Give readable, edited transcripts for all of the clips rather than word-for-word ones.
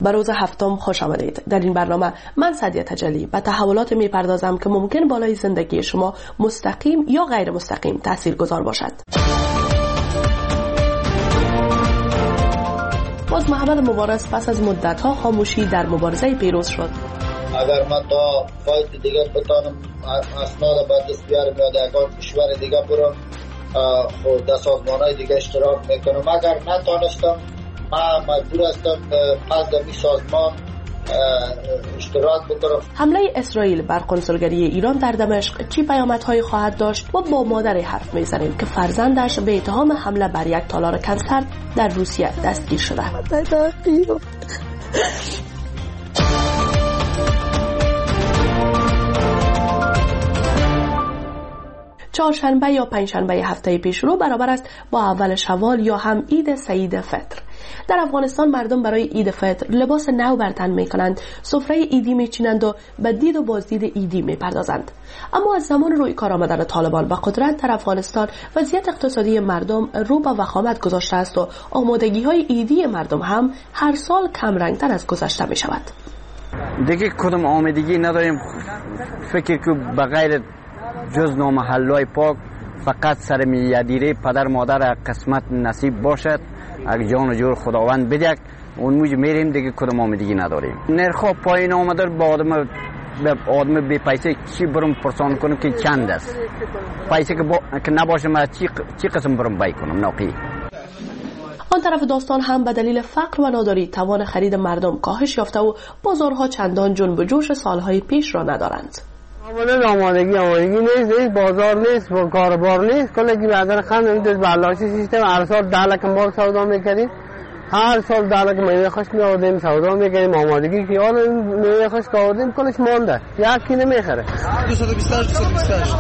به روز هفتم خوش آمدید. در این برنامه من سعدیه تجلی به تحولات میپردازم که ممکن بالای زندگی شما مستقیم یا غیر مستقیم تاثیرگذار باشد. باز محمد مبارز پس از مدت‌ها خاموشی در مبارزه پیروز شد. اگر من تا فایت دیگه بتانم اسناد به دست بیارم یا در کشور دیگه برم در سازمان‌های دیگه اشتراک میکنم، اگر نتانستم من مجبور هستم پس در این سازمان اشتراک بکنم. حمله اسرائیل بر کنسولگری ایران در دمشق چی پیامدهایی خواهد داشت و با مادری حرف میزنیم که فرزندش به اتهام حمله بر یک تالار کنسرت در روسیه دستگیر شده. چهارشنبه یا پنجشنبه هفته پیش رو برابر است با اول شوال یا هم عید سعید فطر. در افغانستان مردم برای عید فطر لباس نو بر تن می‌کنند، سفره عیدی می‌چینند و به دید و بازدید عیدی می‌پردازند. اما از زمان روی کار آمدن طالبان به قدرت در افغانستان وضعیت اقتصادی مردم رو به وخامت گذاشته است و آمادگی‌های عیدی مردم هم هر سال کم رنگ‌تر از گذشته می‌شود. دیگه کدام آمادگی نداریم، فکر که بغیر جز نامحلای پاک فقط سر میادیره پدر مادر قسمت نصیب باشد، اگه جان و جور خداوند بدهد اون موج میریم، دیگه کدام آمادگی نداریم. نرخ پایین آمده، با آدم بی پیسه چی برم پرسان کنم که چند است، پیسه که نباشه من چی قسم برم بای کنم ناقی. آن طرف داستان هم به دلیل فقر و ناداری توان خرید مردم کاهش یافته و بازارها چندان جنب و جوش سالهای پیش را ندارند. آمادگی نیست، بازار نیست، کاربار نیست، کلی بعدن خند در بلاشی سیستم هر سال 10 لک مال سودا می‌کردیم، هر سال 10 لک میوه خشک می‌آوردیم سودا می‌کردیم، آمادگی که حالا میوه خشک آوردیم کلش مانده، یکی نمیخره. 228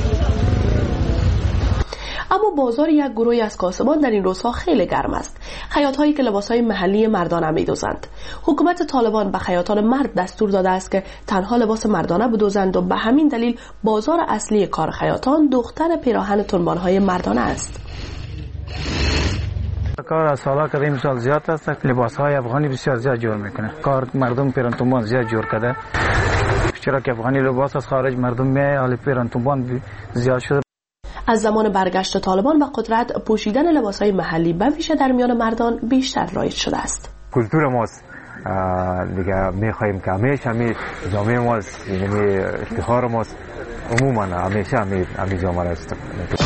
اما بازار یک گروهی از کاسبان در این روزها خیلی گرم است. خیاط‌هایی که لباس‌های محلی مردانه می‌دوزند. حکومت طالبان به خیاطان مرد دستور داده است که تنها لباس مردانه بدوزند و به همین دلیل بازار اصلی کار خیاطان دختر پیراهن تنبان‌های مردانه است. کار از سالا که این سال زیاد است، لباس‌های افغانی بسیار زیاد جور میکنه. کار مردم پیراهن تنبان زیاد جور کرده. چرا که افغانی لباس از خارج مردم میاد، حالا پیراهن تنبان زیاد شده. از زمان برگشت طالبان به قدرت پوشیدن لباس‌های محلی به ویژه در میان مردان بیشتر رایج شده است. کلتور ماست دیگه، می‌خوایم که همیشه جامعه ماست، یعنی افتخار ماست، عموما همیشه همین جامعه را است.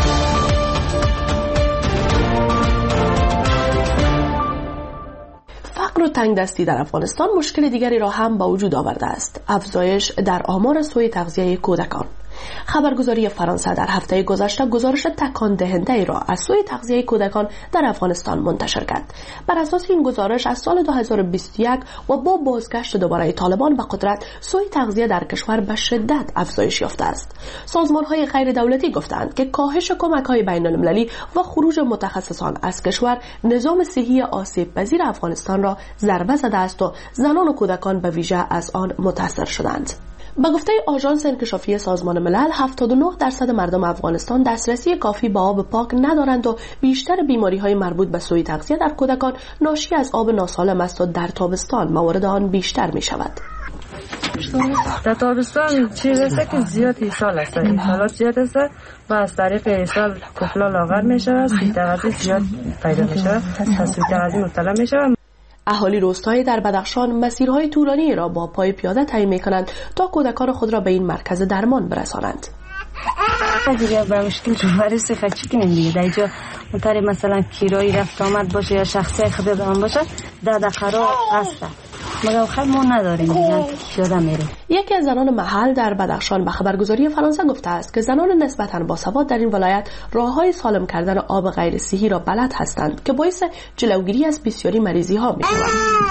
فقر و تنگ دستی در افغانستان مشکل دیگری را هم به وجود آورده است: افزایش در آمار سوء تغذیه کودکان. خبرگزاری فرانسه در هفته گذشته گزارش تکان دهنده را از سوء تغذیه کودکان در افغانستان منتشر کرد. بر اساس این گزارش از سال 2021 و با بازگشت دوباره طالبان به قدرت سوء تغذیه در کشور به شدت افزایش یافته است. سازمان‌های غیر دولتی گفتند که کاهش کمک‌های بین‌المللی و خروج متخصصان از کشور نظام صحی آسیب پذیر افغانستان را ضربه زده است و زنان و کودکان به ویژه از آن متاثر شدند. به گفته آژانس انکشافی سازمان ملل 79% مردم افغانستان دسترسی کافی به آب پاک ندارند و بیشتر بیماری‌های مربوط به سوء تغذیه در کودکان ناشی از آب ناسالم است و در تابستان موارد آن بیشتر می‌شود. در تابستان چیز است که زیاد ایصال است، ایصالات زیاد است و از طریق ایصال کفلا لاغر می‌شود، سوء تغذیه زیاد پیدا می‌شود، سوء تغذیه مبتلا می‌شود. اهالی روستایی در بدخشان مسیرهای طولانی را با پای پیاده طی می‌کنند تا کودکان خود را به این مرکز درمان برسانند. دیگه به مشکل جوارسی خچی کنیم دیگه، در اینجا مطاری مثلا کرایی رفت آمد باشه یا شخصی خود دارم باشه در قرار هست، مگر خیلی ما نداریم دیگه پیاده میریم. یکی از زنان محل در بدخشان به خبرگزاری فرانسه گفته است که زنان نسبتاً باسواد در این ولایت راههای سالم کردن آب غیر صحی را بلد هستند که باعث جلوگیری از بسیاری مریضی ها می‌شود.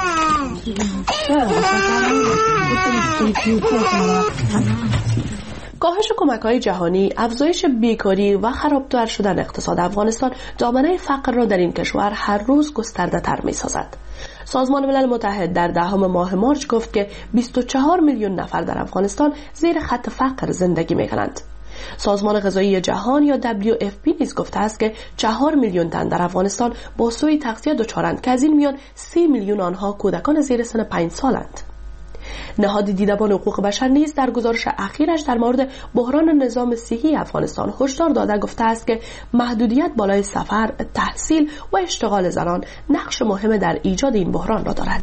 کاهش کمک‌های جهانی، افزایش بیکاری و خرابتر شدن اقتصاد افغانستان دامنه فقر را در این کشور هر روز گسترده‌تر می‌سازد. سازمان ملل متحد در 10 ماه مارچ گفت که 24 میلیون نفر در افغانستان زیر خط فقر زندگی می‌کنند. سازمان غذایی جهان یا WFP نیز گفته است که 4 میلیون تن در افغانستان با سوء تغذیه دچارند که از این میان 30 میلیون آنها کودکان زیر سن 5 سالند. نهاد دیدبان حقوق بشر نیز در گزارش اخیرش در مورد بحران نظام صحی افغانستان هشدار داده گفته است که محدودیت بالای سفر، تحصیل و اشتغال زنان نقش مهم در ایجاد این بحران را دارد.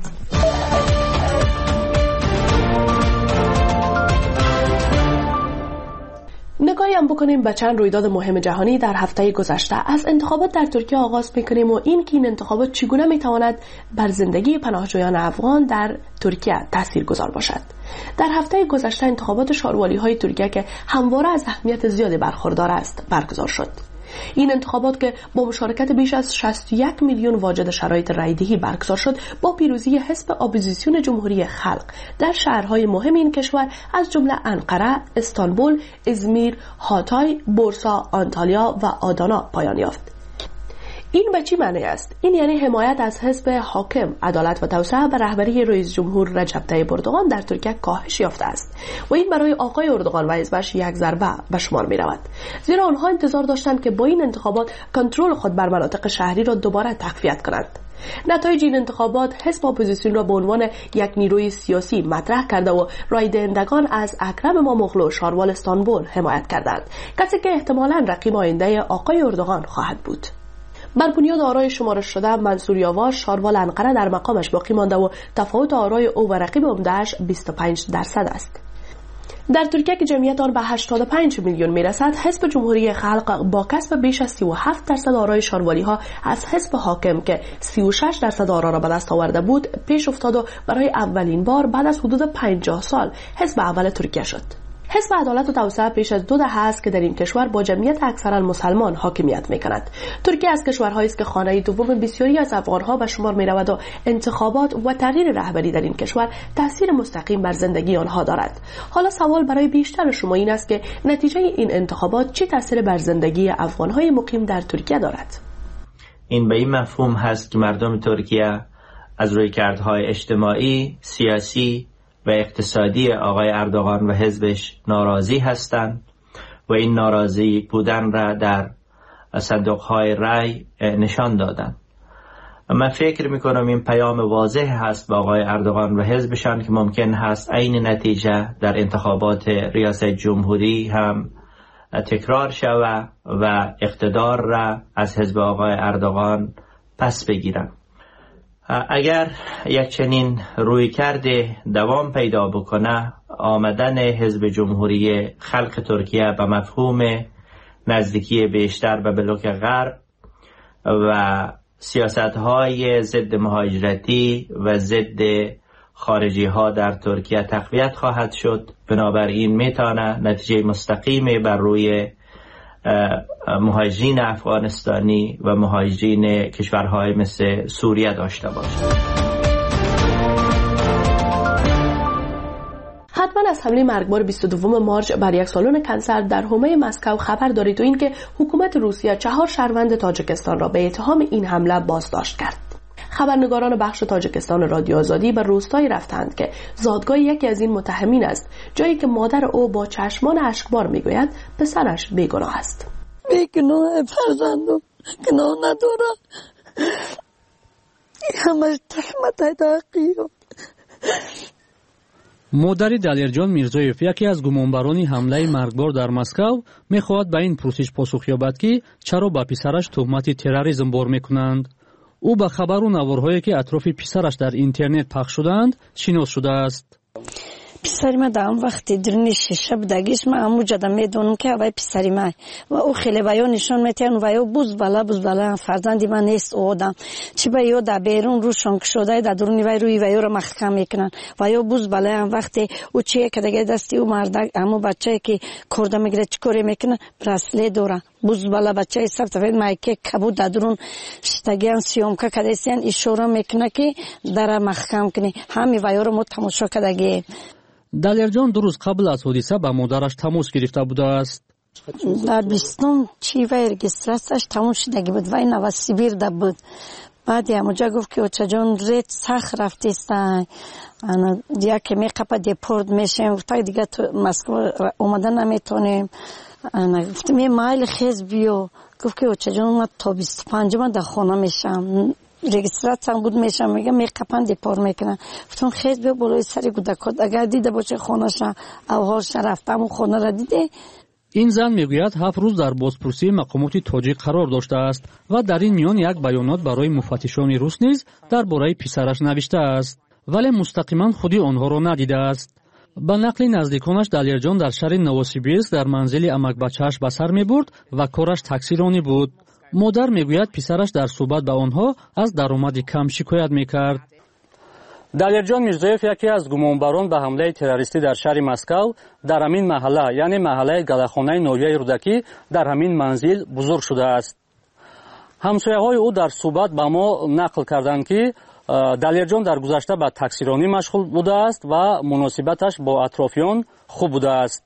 نگاهی هم بکنیم به چند رویداد مهم جهانی در هفته گذشته. از انتخابات در ترکیه آغاز میکنیم و این که این انتخابات چگونه میتواند بر زندگی پناهجویان افغان در ترکیه تاثیرگذار باشد. در هفته گذشته انتخابات شاروالی های ترکیه که همواره از اهمیت زیادی برخوردار است برگزار شد. این انتخابات که با مشارکت بیش از 61 میلیون واجد شرایط رایدهی برگزار شد با پیروزی حزب اپوزیسیون جمهوری خلق در شهرهای مهم این کشور از جمله انقره، استانبول، ازمیر، هاتای، بورسا، آنتالیا و آدانا پایان یافت. این به چی معنی است؟ این یعنی حمایت از حزب حاکم عدالت و توسعه به رهبری رئیس جمهور رجب طیب اردوغان در ترکیه کاهش یافته است و این برای آقای اردوغان و حزبش یک ضربه به شمار می رود، زیرا آنها انتظار داشتند که با این انتخابات کنترل خود بر مناطق شهری را دوباره تقویت کنند. نتایج این انتخابات حزب اپوزیسیون را به عنوان یک نیروی سیاسی مطرح کرده و رای دهندگان از اکرم اماموغلو شاروال استانبول حمایت کردند، کسی که احتمالاً رقیب آینده آقای اردوغان خواهد بود. بر بنیاد آرای شمارش شده منصور یاور شاروال انقره در مقامش باقی مانده و تفاوت آرای او و رقیب عمده‌اش 25% است. در ترکیه که جمعیت آن به 85 میلیون میرسد، حزب جمهوری خلق با کسب بیش از 37% آرای شاروالی ها از حزب حاکم که 36% آرا را به دست آورده بود پیش افتاد و برای اولین بار بعد از حدود 50 سال حزب اول ترکیه شد. حزب عدالت و توسعه پیش از 2 دهه است که در این کشور با جمعیت اکثرا مسلمان حاکمیت می‌کند. ترکیه از کشورهایی است که خانه دوم بسیاری از افغان‌ها به شمار می‌رود و انتخابات و تغییر رهبری در این کشور تأثیر مستقیم بر زندگی آنها دارد. حالا سوال برای بیشتر شما این است که نتیجه این انتخابات چه تأثیر بر زندگی افغان‌های مقیم در ترکیه دارد؟ این به این مفهوم هست که مردم ترکیه از رویکردهای اجتماعی، سیاسی و اقتصادی آقای اردوغان و حزبش ناراضی هستند و این ناراضی بودن را در صندوق‌های رای نشان دادند. من فکر میکنم این پیام واضح هست به آقای اردوغان و حزبشان که ممکن هست عین نتیجه در انتخابات ریاست جمهوری هم تکرار شود و اقتدار را از حزب آقای اردوغان پس بگیرند. اگر یک چنین رویکرد دوام پیدا بکنه، آمدن حزب جمهوری خلق ترکیه به مفهوم نزدیکی بیشتر به بلوک غرب و سیاست‌های ضد مهاجرتی و ضد خارجی ها در ترکیه تقویت خواهد شد. بنابراین میتونه نتیجه مستقیمی بر روی مهاجرین افغانستانی و مهاجرین کشورهای مثل سوریه داشته باشد. حتما از حمله مرگبار 22 مارچ بر یک سالن کنسر در حومه مسکو خبر دارید و اینکه حکومت روسیه 4 شهروند تاجیکستان را به اتهام این حمله بازداشت کرد. خبرنگاران بخش تاجیکستان رادیو آزادی به روستایی رفتند که زادگاه یکی از این متهمین است، جایی که مادر او با چشمان اشکبار میگوید پسرش بیگناه است. بیگناه فرزندم، گناه نداره، همش تهمت حقیقی. مادری دلیرجان میرزایف، یکی از گمانبران حمله مرگبار در مسکو، میخواهد به این پرسش پاسخ یابد که چرا به پسرش تهمت تروریسم بار میکنند. او به خبر و نوارهایی که اطراف پسرش در اینترنت پخش شدند شناس شده است. پسری ما در وقتی درنی شیشه بدگیش ما همو جدا میدونم که اوی پسری ما و او خیلی باید نشان میتین و او بوز بالا فرزندی من نیست او آدم چی باید در بیرون روشان شده در درونی وی روی وی رو محکم میکنن و او بوز بالا وقتی او چیه که دیگه دستی او مردک همو بچه که کرده میگیره چکوری میکنه برسله دورن بوز بالا بچه سب تفید مایکه کبود در درون شتگیان سیومکه کدیسیان اشاره میکنه که در محکم کنی همی وی رو تماشا کدگی. دلیرجان 2 روز قبل از حادثه با مادرش تماس گرفته بوده است. در 20 چی وی رجستراسیش تموم شده بود. وی نوسیبیر ده بود. بعد همونجا گفت که اوچه جان رید سخت رفتیستن دیگه که میقپه دیپورت میشیم تا دیگه تو مسکو اومدن نمیتونیم. گفتم یه مایل خیز بیو. گفت که اوچه جان من تا 25 من در خونه میشم رگیستراتم بود میشم میگم میقپن دیپورت میکنن. گفتم خیز بیو بالای سری گودکات اگر دیده باشه خونه‌ش اوهاش رفتم و خونه را دیده. این زن میگوید 7 روز در بازپرسی مقامات تاجیک قرار داشته است و در این میان یک بیانات برای مفتشان روس نیز درباره پسرش نوشته است، ولی مستقیما خودی آنها را ندیده است. به نقل نزدیکانش دلیرجان در شهر نووسیبیرسک در منزل امک بچه‌اش به سر میبرد و کارش تاکسیرانی بود. مادر میگوید پسرش در صحبت به آنها از درآمد کم شکایت میکرد. دلیرجان میرزایف یکی از گمانبران به حمله تروریستی در شهر مسکو در همین محله یعنی محله گلاخانه نویه رودکی در همین منزل بزرگ شده است. همسایه‌های او در صحبت به ما نقل کردند که دلیرجان در گذشته به تاکسیرانی مشغول بوده است و مناسبتش با اطرافیان خوب بوده است.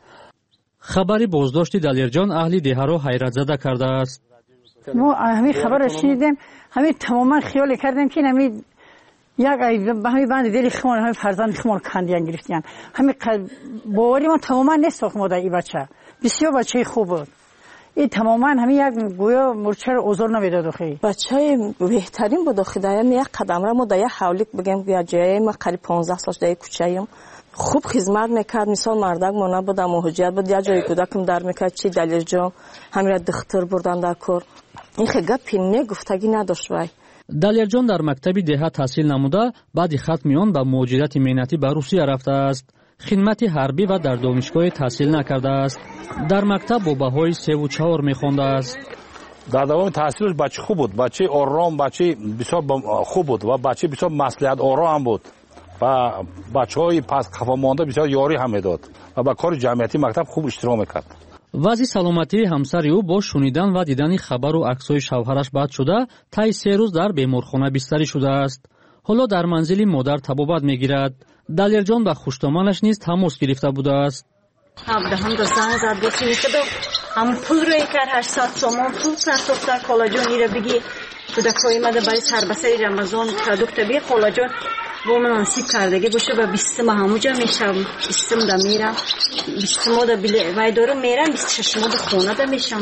خبری بازداشت دلیرجان اهل دیه را حیرت زده کرده است. ما همین خبر را شنیدیم، همین تماما خیال کردیم که همین یک به همین بند دل خمان همین فرزند خمان کندیان گرفتیان. همین باوری ما تماما نیست که مادر این بچه بسیار بچه خوب بود. این تماما همین یک گویا مرچه رو اوزار نمیداد اخی. بچه بهترین بود اخی دایم یک قدم را ما در یک حولیک بگیم که جایی ما قریب 15 سال در کوچه‌ایم خوب خدمت میکرد. مثال مردک ما نبود اما حجیت بود یا جای کودکم در میکرد چی دلیل جام همین را دختر بردن در کار. این خیلی پینه گفتگی نداشت وای. دلیرجان در مکتب دهه تحصیل نموده بعد ختم آن به مهاجرت مهنتی به روسیه رفته است. خدمت حربی و در دانشگاه تحصیل نکرده است. در مکتب با بهای 3 و 4 میخوانده است. در دوام تحصیلش بچه خوب بود، بچه آرام، بچه بسیار خوب بود و بچه بسیار مصلحت آرام بود و بچهای پس خفا مانده بسیار یاری هم میداد و با کار جمعیتی مکتب خوب اشتراک میکرد. وضع سلامتی همسر او با شنیدن و دیدن خبر و عکس‌های شوهرش بد شده طی 3 روز در بیمارخانه بستری شده است. حالا در منزل مادر طبابت میگیرد. دلیرجان با خوشتامانش نیز تماس گرفته بوده است. هم دو زنگ زد گفتی میشه هم پول رو کرد 800 تومان پول سر دختر کلاجون ایره بگی کودکای مده برای سربسری رمضان پروداکت بی کلاجون با من نصیب کردگی باشه و 20 ماه همونجا میشم 20 ماه میرم 20 ماه بله وای دارم میرم 26 ماه خونه ده میشم.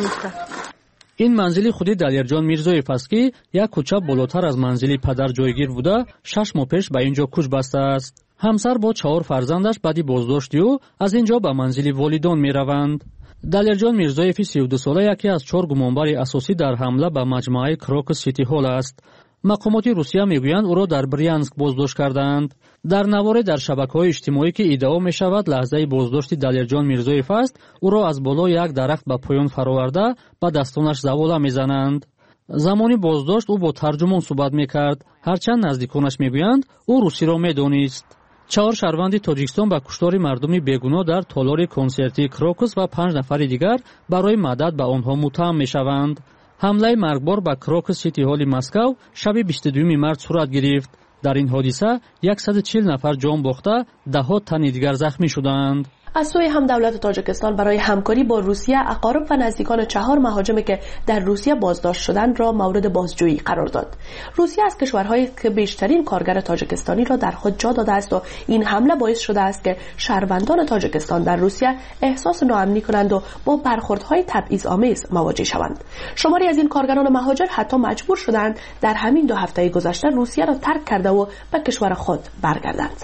این منزل خودی دلیرجان میرزایف است که یک کوچه بالاتر از منزل پدر جایگیر بوده 6 ماه پیش به اینجا کوچ بسته است. همسر با 4 فرزندش بعدی بازداشت او از اینجا به منزل والدان میروند. دلیرجان میرزایف 32 ساله یکی از 4 گمانبر اساسی در حمله به مجموعه کروکس سیتی هال است. مقامات روسیه میگویند او را در بریانسک بازداشت کردند. در نوار در شبکه‌های اجتماعی که ادعا می‌شود لحظه بازداشت دلیرجان میرزایف است، او را از بالای یک درخت به پایان فراورده با دستانش زواله میزنند. زمانی بازداشت او با ترجمان صحبت میکرد، هرچند نزدیکانش میگویند او روسی را میدانست. 4 شهروند تاجیکستان با کشتار مردمی بیگناه در تالار کنسرتی کروکس و 5 نفر دیگر برای مدد به آنها متهم میشوند. حمله مرگبار به کروکس سیتی هال مسکو شب 22 مارس صورت گرفت. در این حادثه 140 نفر جان باخته، ده‌ها تن دیگر زخمی شدند. از سوی هم دولت تاجیکستان برای همکاری با روسیه اقارب و نزدیکان 4 مهاجمی که در روسیه بازداشت شدند را مورد بازجویی قرار داد. روسیه از کشورهایی که بیشترین کارگر تاجیکستانی را در خود جا داده است و این حمله باعث شده است که شهروندان تاجیکستان در روسیه احساس ناامنی کنند و با برخوردهای تبعیض‌آمیز مواجه شوند. شماری از این کارگران مهاجر حتی مجبور شدند در همین 2 هفته گذشته روسیه را ترک کرده و به کشور خود برگردند.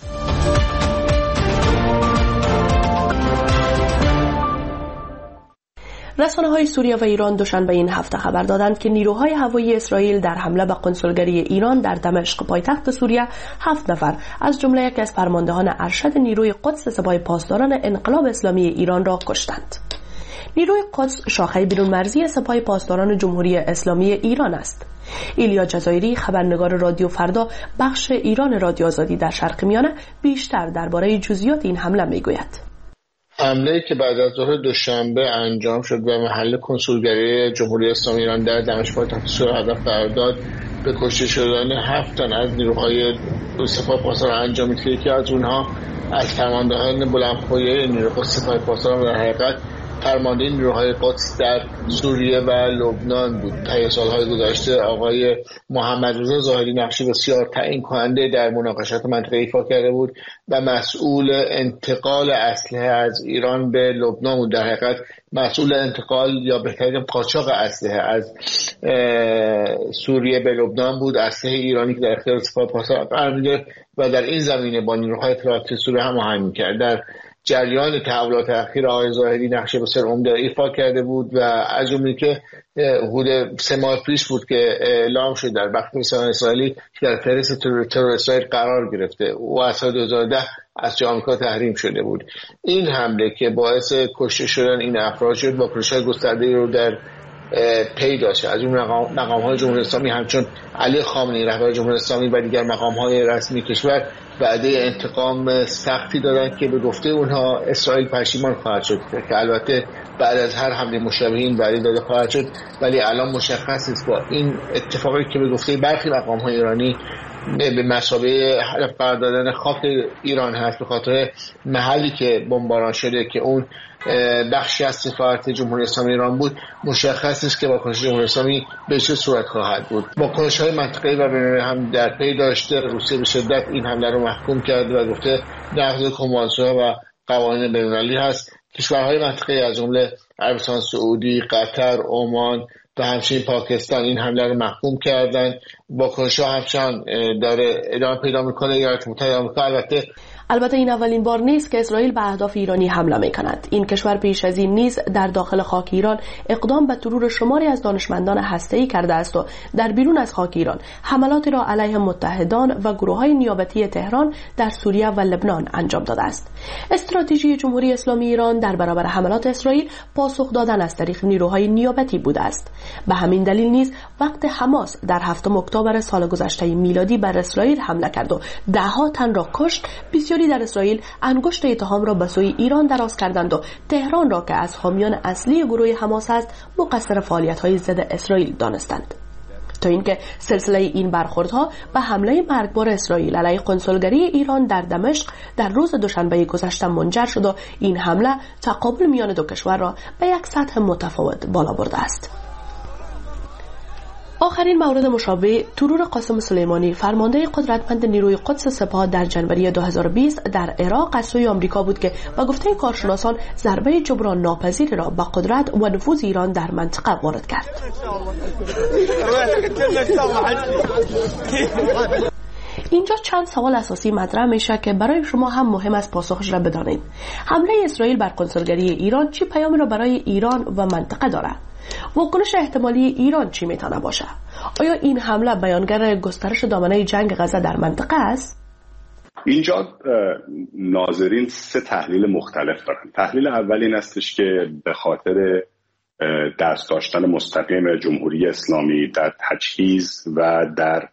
رسانه‌های سوریه و ایران دوشنبه این هفته خبر دادند که نیروهای هوایی اسرائیل در حمله به کنسولگری ایران در دمشق پایتخت سوریه 7 نفر از جمله یکی از فرماندهان ارشد نیروی قدس سپاه پاسداران انقلاب اسلامی ایران را کشتند. نیروی قدس شاخه بیرونمرزی سپاه پاسداران جمهوری اسلامی ایران است. ایلیا جزایری خبرنگار رادیو فردا بخش ایران رادیو آزادی در شرق میانه بیشتر درباره جزئیات این حمله میگوید. حمله‌ای که بعد از ظهر دوشنبه انجام شد به محل کنسولگری جمهوری اسلامی ایران در دمشق پایتخت سوریه هدف قرار داد به کشته شدن 7 تن از نیروهای سپاه پاسداران انجامید که یکی از اونها از فرماندهان بلندپایه نیروی سپاه پاسداران در حقیقت فرمانده نیروهای قدس در سوریه و لبنان بود. طی سالهای گذشته آقای محمد رضا ظاهری نقشی بسیار تعیین کننده در مناقشات منطقه ایفا کرده بود و مسئول انتقال اسلحه از ایران به لبنان بود. در حقیقت مسئول انتقال یا بهترین قاچاق اسلحه از سوریه به لبنان بود. اسلحه ایرانی که در اختیار سپاه پاسداران قرار می‌گرفت و در این زمینه با نیروهای اطلاعاتی سوریه هماهنگ می‌کرد. در جریان تحولات اخیر آقای ظاهری نقش بسیار عمده ایفا کرده بود و از جمله که حدود 3 ماه پیش بود که اعلام شد در بخش رسانه‌های اسرائیلی که در فهرست ترور اسرائیل قرار گرفته و از سال 2010 از آمریکا تحریم شده بود. این حمله که باعث کشته شدن این افراد شد با واکنش‌های گسترده‌ای رو در پی داشت. از اون مقام‌های جمهوری اسلامی همچون علی خامنه‌ای رهبر جمهوری اسلامی و دیگر مقام‌های رسمی کشور وعده انتقام سختی دادند که به گفته اونها اسرائیل پشیمان خواهد شد که البته بعد از هر حمله مشابه این وعده داده خواهد شد، ولی الان مشخص است با این اتفاقی که به گفته برخی مقام‌های ایرانی به مثابه هدف قرار دادن خاک ایران هست به خاطر محلی که بمباران شده که اون بخشی از سفارت جمهوری اسلامی ایران بود، مشخص است که واکنش جمهوری اسلامی به چه صورت خواهد بود. واکنش‌های منطقه‌ای و بین‌المللی هم در پی داشته. روسیه به شدت این حمله رو محکوم کرد و گفته نقض کنوانسیون‌ها و قوانین بین‌المللی هست. کشورهای منطقه‌ای از جمله عربستان سعودی، قطر، عمان و همچنین پاکستان این حمله رو محکوم کردن. واکنش‌ها همچنان داره ادامه پیدا می‌کنه. ایالات متحده آمریکا البته این اولین بار نیست که اسرائیل به اهداف ایرانی حمله می‌کند. این کشور پیش از این نیز در داخل خاک ایران اقدام به ترور شماری از دانشمندان هسته‌ای کرده است و در بیرون از خاک ایران حملاتی را علیه متحدان و گروه‌های نیابتی تهران در سوریه و لبنان انجام داده است. استراتژی جمهوری اسلامی ایران در برابر حملات اسرائیل پاسخ دادن از طریق نیروهای نیابتی بوده است. به همین دلیل نیز وقت حماس در 7 اکتبر سال گذشته میلادی بر اسرائیل حمله کرد و ده‌ها تن را کشت، بسیاری در اسرائیل انگشت اتهام را به سوی ایران دراز کردند و تهران را که از حامیان اصلی گروه حماس است مقصر فعالیت‌های ضد اسرائیل دانستند. تا اینکه سلسله این برخوردها به حمله مرگبار اسرائیل علیه کنسولگری ایران در دمشق در روز دوشنبه گذشته منجر شد و این حمله تقابل میان دو کشور را به یک سطح متفاوت بالا برده است. آخرین مورد مشابه ترور قاسم سلیمانی فرمانده قدرتمند نیروی قدس سپاه در جنوری 2020 در عراق از سوی آمریکا بود که با گفته کارشناسان ضربه جبران ناپذیری را به قدرت و نفوذ ایران در منطقه وارد کرد. اینجا چند سوال اساسی مطرح میشه که برای شما هم مهم است پاسخش را بدانید. حمله اسرائیل بر کنسولگری ایران چه پیامی را برای ایران و منطقه دارد؟ واکنش احتمالی ایران چی میتونه باشه؟ آیا این حمله بیانگر گسترش دامنه جنگ غزه در منطقه است؟ اینجا ناظرین 3 تحلیل مختلف دارن. تحلیل اول این استش که به خاطر دست داشتن مستقیم جمهوری اسلامی در تجهیز و در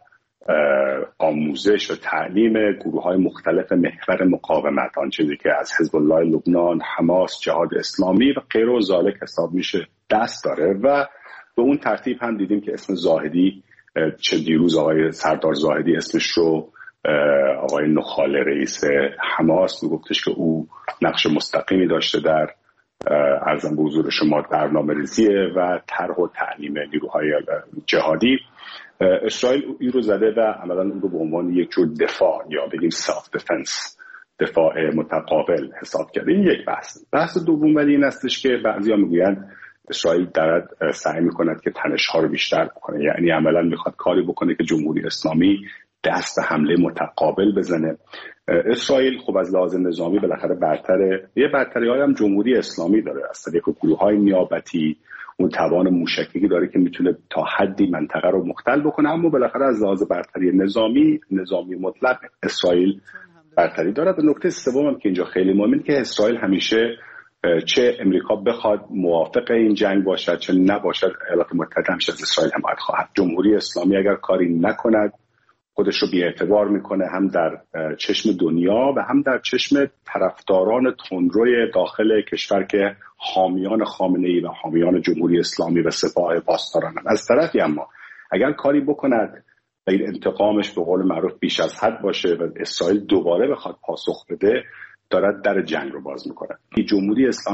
آموزش و تعلیم گروه‌های مختلف محور مقاومت، آن چیزی که از حزب الله لبنان، حماس، جهاد اسلامی و غیر و ذالک حساب میشه دست داره و به اون ترتیب هم دیدیم که اسم زاهدی چه دیروز آقای سردار زاهدی اسمش رو آقای نخال رئیس حماس میگفتش که او نقش مستقیمی داشته در عرضم به حضور شما برنامه‌ریزی و طرح و تعلیم نیروهای جهادی. اسرائیل این رو زده و عملاً اون رو به عنوان یک جور دفاع یا بگیم سلف دفنس، دفاع متقابل حساب کرده. این یک بحث دوم ولی این استش که بعضیا میگویند اسرائیل دارد سعی میکند که تنش‌ها رو بیشتر کنه، یعنی عملاً میخواد کاری بکنه که جمهوری اسلامی دست به حمله متقابل بزنه. اسرائیل خب از لحاظ نظامی بالاخره برتری‌های هم جمهوری اسلامی داره، از طریق گروه‌های نیابتی اون توان موشکی داره که میتونه تا حدی منطقه رو مختل بکنه، اما بالاخره از لحاظ برتری نظامی مطلق اسرائیل برتری داره. و نکته سوم هم که اینجا خیلی مهمه که اسرائیل همیشه چه امریکا بخواد موافق این جنگ باشد چه نباشد، ایالات متحده همیشه از اسرائیل حمایت خواهد. جمهوری اسلامی اگر کاری نکند خودش رو بی‌اعتبار میکنه، هم در چشم دنیا و هم در چشم طرفداران تندروی داخل کشور که حامیان خامنه‌ای و حامیان جمهوری اسلامی و سپاه پاسدارانند. از طرفی اما اگر کاری بکند و این انتقامش به قول معروف بیش از حد باشه و اسرائیل دوباره بخواد پاسخ بده، دارد در جنگ رو باز میکنه. جمهوری اسلامی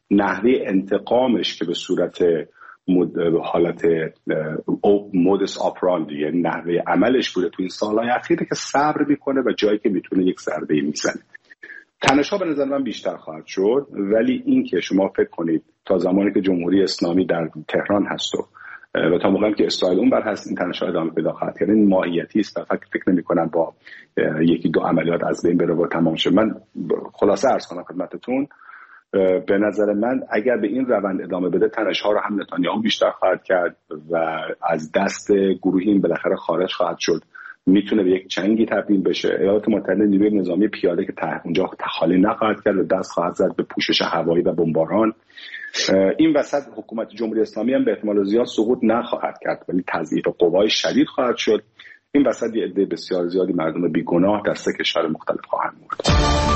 نحوه انتقامش که به صورت حالت مودس آپراندی، یعنی نحوه عملش بوده تو این سالهای اخیره که صبر میکنه و جایی که میتونه یک ضربه میزنه. تنش‌ها به نظر من بیشتر خواهد شد، ولی این که شما فکر کنید تا زمانی که جمهوری اسلامی در تهران هست و تا موقعی که اسرائیل اون بر هست این تنش‌ها ادامه پیدا خواهد کرد. این ماهیتی است و فکر نمی‌کنم با یکی دو عملیات از بین بره و تمام شه. من خلاصه عرض کنم خدمتتون، به نظر من اگر به این روند ادامه بده تنش‌ها رو هم نتانیاهو بیشتر خواهد کرد و از دست گروهی این بالاخره خارج خواهد شد، میتونه به یک جنگی تبدیل بشه. ایالات متحده نیروی نظامی پیاده که اونجا تخالی نخواهد کرد و دست خواهد زد به پوشش هوایی و بمباران. این وسط حکومت جمهوری اسلامی هم به احتمال زیاد سقوط نخواهد کرد ولی تضعیف قوای شدید خواهد شد. این وسط یه عده بسیار زیادی مردم بیگناه در سه کشور مختلف خواهند مرد.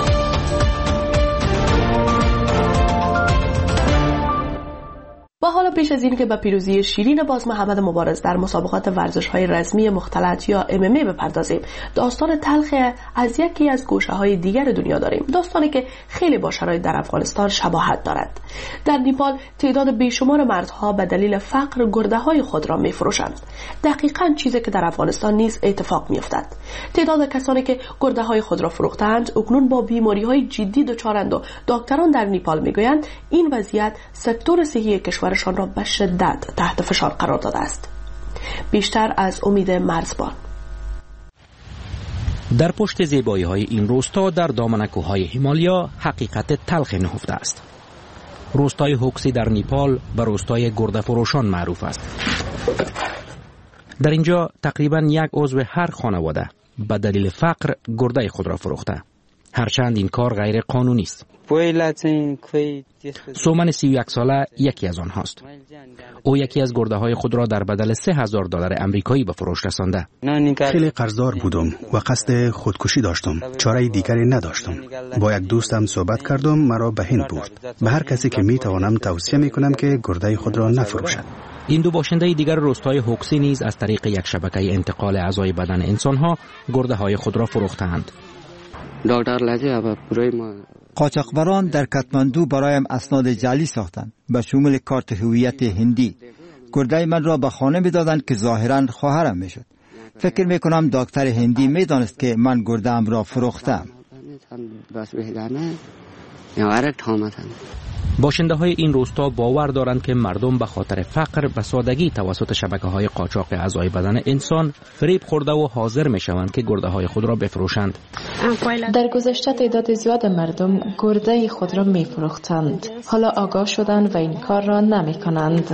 و حالا پیش از این که به پیروزی شیرین باز محمد مبارز در مسابقات ورزش‌های رسمی مختلط یا MMA بپردازیم، داستان تلخ از یکی از گوشه‌های دیگر دنیا داریم، داستانی که خیلی با شرایط در افغانستان شباهت دارد. در نیپال تعداد بیشمار مردها به دلیل فقر گرده‌های خود را می‌فروشند. دقیقاً چیزی که در افغانستان نیز اتفاق می‌افتد. تعداد کسانی که گرده‌های خود را فروختند اکنون با بیماری‌های جدی دچارند و دکتران در نیپال می‌گویند این وضعیت سکتور صحی کشور شان را به شدت تحت فشار قرار داده است. بیشتر از امید مرزبان. در پشت زیبایی‌های این روستا در دامن کوههای هیمالیا حقیقت تلخ نهفته است. روستای هوکسی در نیپال به روستای گرده فروشان معروف است. در اینجا تقریباً یک عضو هر خانواده به دلیل فقر گرده خود را فروخته، هرچند این کار غیر قانونی است. سومن 31 ساله یکی از آنهاست. او یکی از گرده‌های خود را در بدل $3000 آمریکایی به فروش رسانده. خیلی قرضدار بودم و قصد خودکشی داشتم. چاره دیگری نداشتم. با یک دوستم صحبت کردم، مرا به هند برد. به هر کسی که میتوانم توصیه میکنم که گرده خود را نفروشد. این دو باشنده دیگر روستای هوکسی نیز از طریق یک شبکه انتقال اعضای بدن انسان‌ها گرده‌های خود را فروختند. قاچاقبران در کاتماندو برایم اسناد جعلی ساختند به شمول کارت هویت هندی. گرده من را به خانه می‌دادند که ظاهراً خواهرم میشد. فکر می‌کنم دکتر هندی می‌دانست که من گرده‌ام را فروختم. باشنده های این روستا باور دارند که مردم به خاطر فقر به سادگی توسط شبکه‌های قاچاق اعضای بدن انسان فریب خورده و حاضر می‌شوند که گرده‌های خود را بفروشند. در گذشته تعداد زیاد مردم گرده خود را می‌فروختند. حالا آگاه شدند و این کار را نمی‌کنند.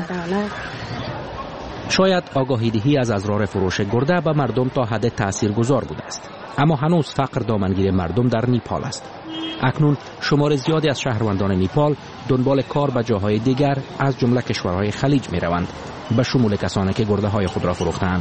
شاید آگاهی دهی از اضرار فروش گرده به مردم تا حد تاثیرگذار بوده است، اما هنوز فقر دامنگیر مردم در نیپال است. اکنون شمار زیادی از شهروندان نیپال دنبال کار به جاهای دیگر از جمله کشورهای خلیج می روند، به شمول کسانی که گرده های خود را فروختند.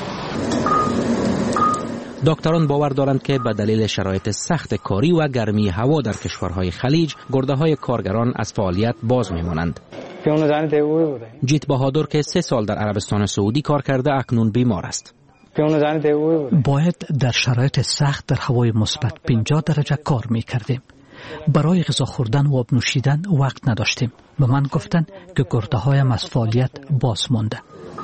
دکتران باور دارند که به دلیل شرایط سخت کاری و گرمی هوا در کشورهای خلیج گرده های کارگران از فعالیت باز می مانند. جیت بهادر که 3 سال در عربستان سعودی کار کرده اکنون بیمار است. باید در شرایط سخت در هوای مثبت 50 درجه کار می کردیم. برای غذا خوردن و آب نوشیدن وقت نداشتیم. به من گفتن که گرده هایم از فعالیت باز مانده.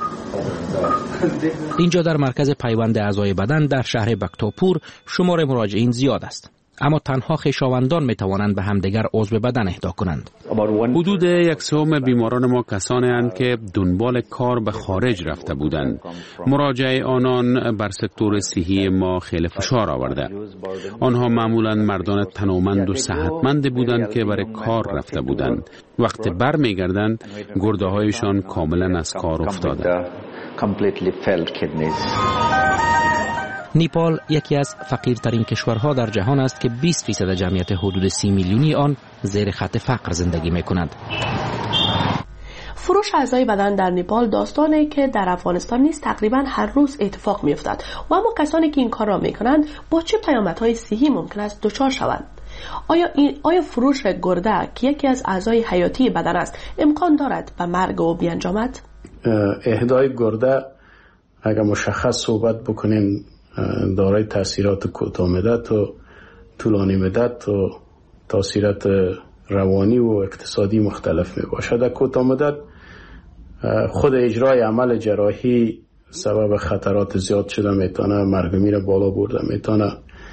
اینجا در مرکز پیوند اعضای بدن در شهر بکتاپور شمار مراجعین زیاد است، اما تنها خویشاوندان می توانند به همدیگر عضو بدن اهدا کنند. حدود 1/3 بیماران ما کسانی اند که دنبال کار به خارج رفته بودند. مراجعه آنان بر سکتور صحی ما خیلی فشار آورده. آنها معمولا مردان تنومند و صحتمند بودند که برای کار رفته بودند. وقتی برمیگردند گرده هایشان کاملا از کار افتاده. نیپال یکی از فقیرترین کشورها در جهان است که 20% جمعیت حدود 30 میلیونی آن زیر خط فقر زندگی می‌کنند. فروش اعضای بدن در نیپال داستانی که در افغانستان نیز تقریبا هر روز اتفاق می‌افتد و اما کسانی که این کار را می‌کنند با چه پیامدهای صحی ممکن است دچار شوند؟ آیا فروش گرده که یکی از اعضای حیاتی بدن است امکان دارد به مرگ او بیانجامد؟ اهدای گرده اگر مشخص صحبت بکنیم دارای تاثیرات کوتاه مدت و طولانی مدت و تاثیرات روانی و اقتصادی مختلف می باشه. در کوتاه مدت خود اجرای عمل جراحی سبب خطرات زیاد شده میتونه، مرگ میر بالا برده میتونه،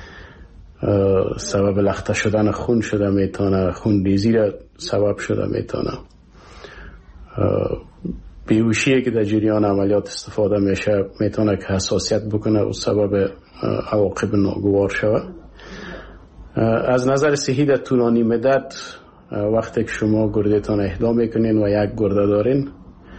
سبب لخته شدن خون شده میتونه، خون ریزی را سبب شده میتونه، بیهوشی که در جریان عملیات استفاده میشه میتونه که حساسیت بکنه و سبب عواقب ناگوار شود. از نظر صحی در طولانی مدت وقتی که شما گردهتان اهدا میکنین و یک گرده دارین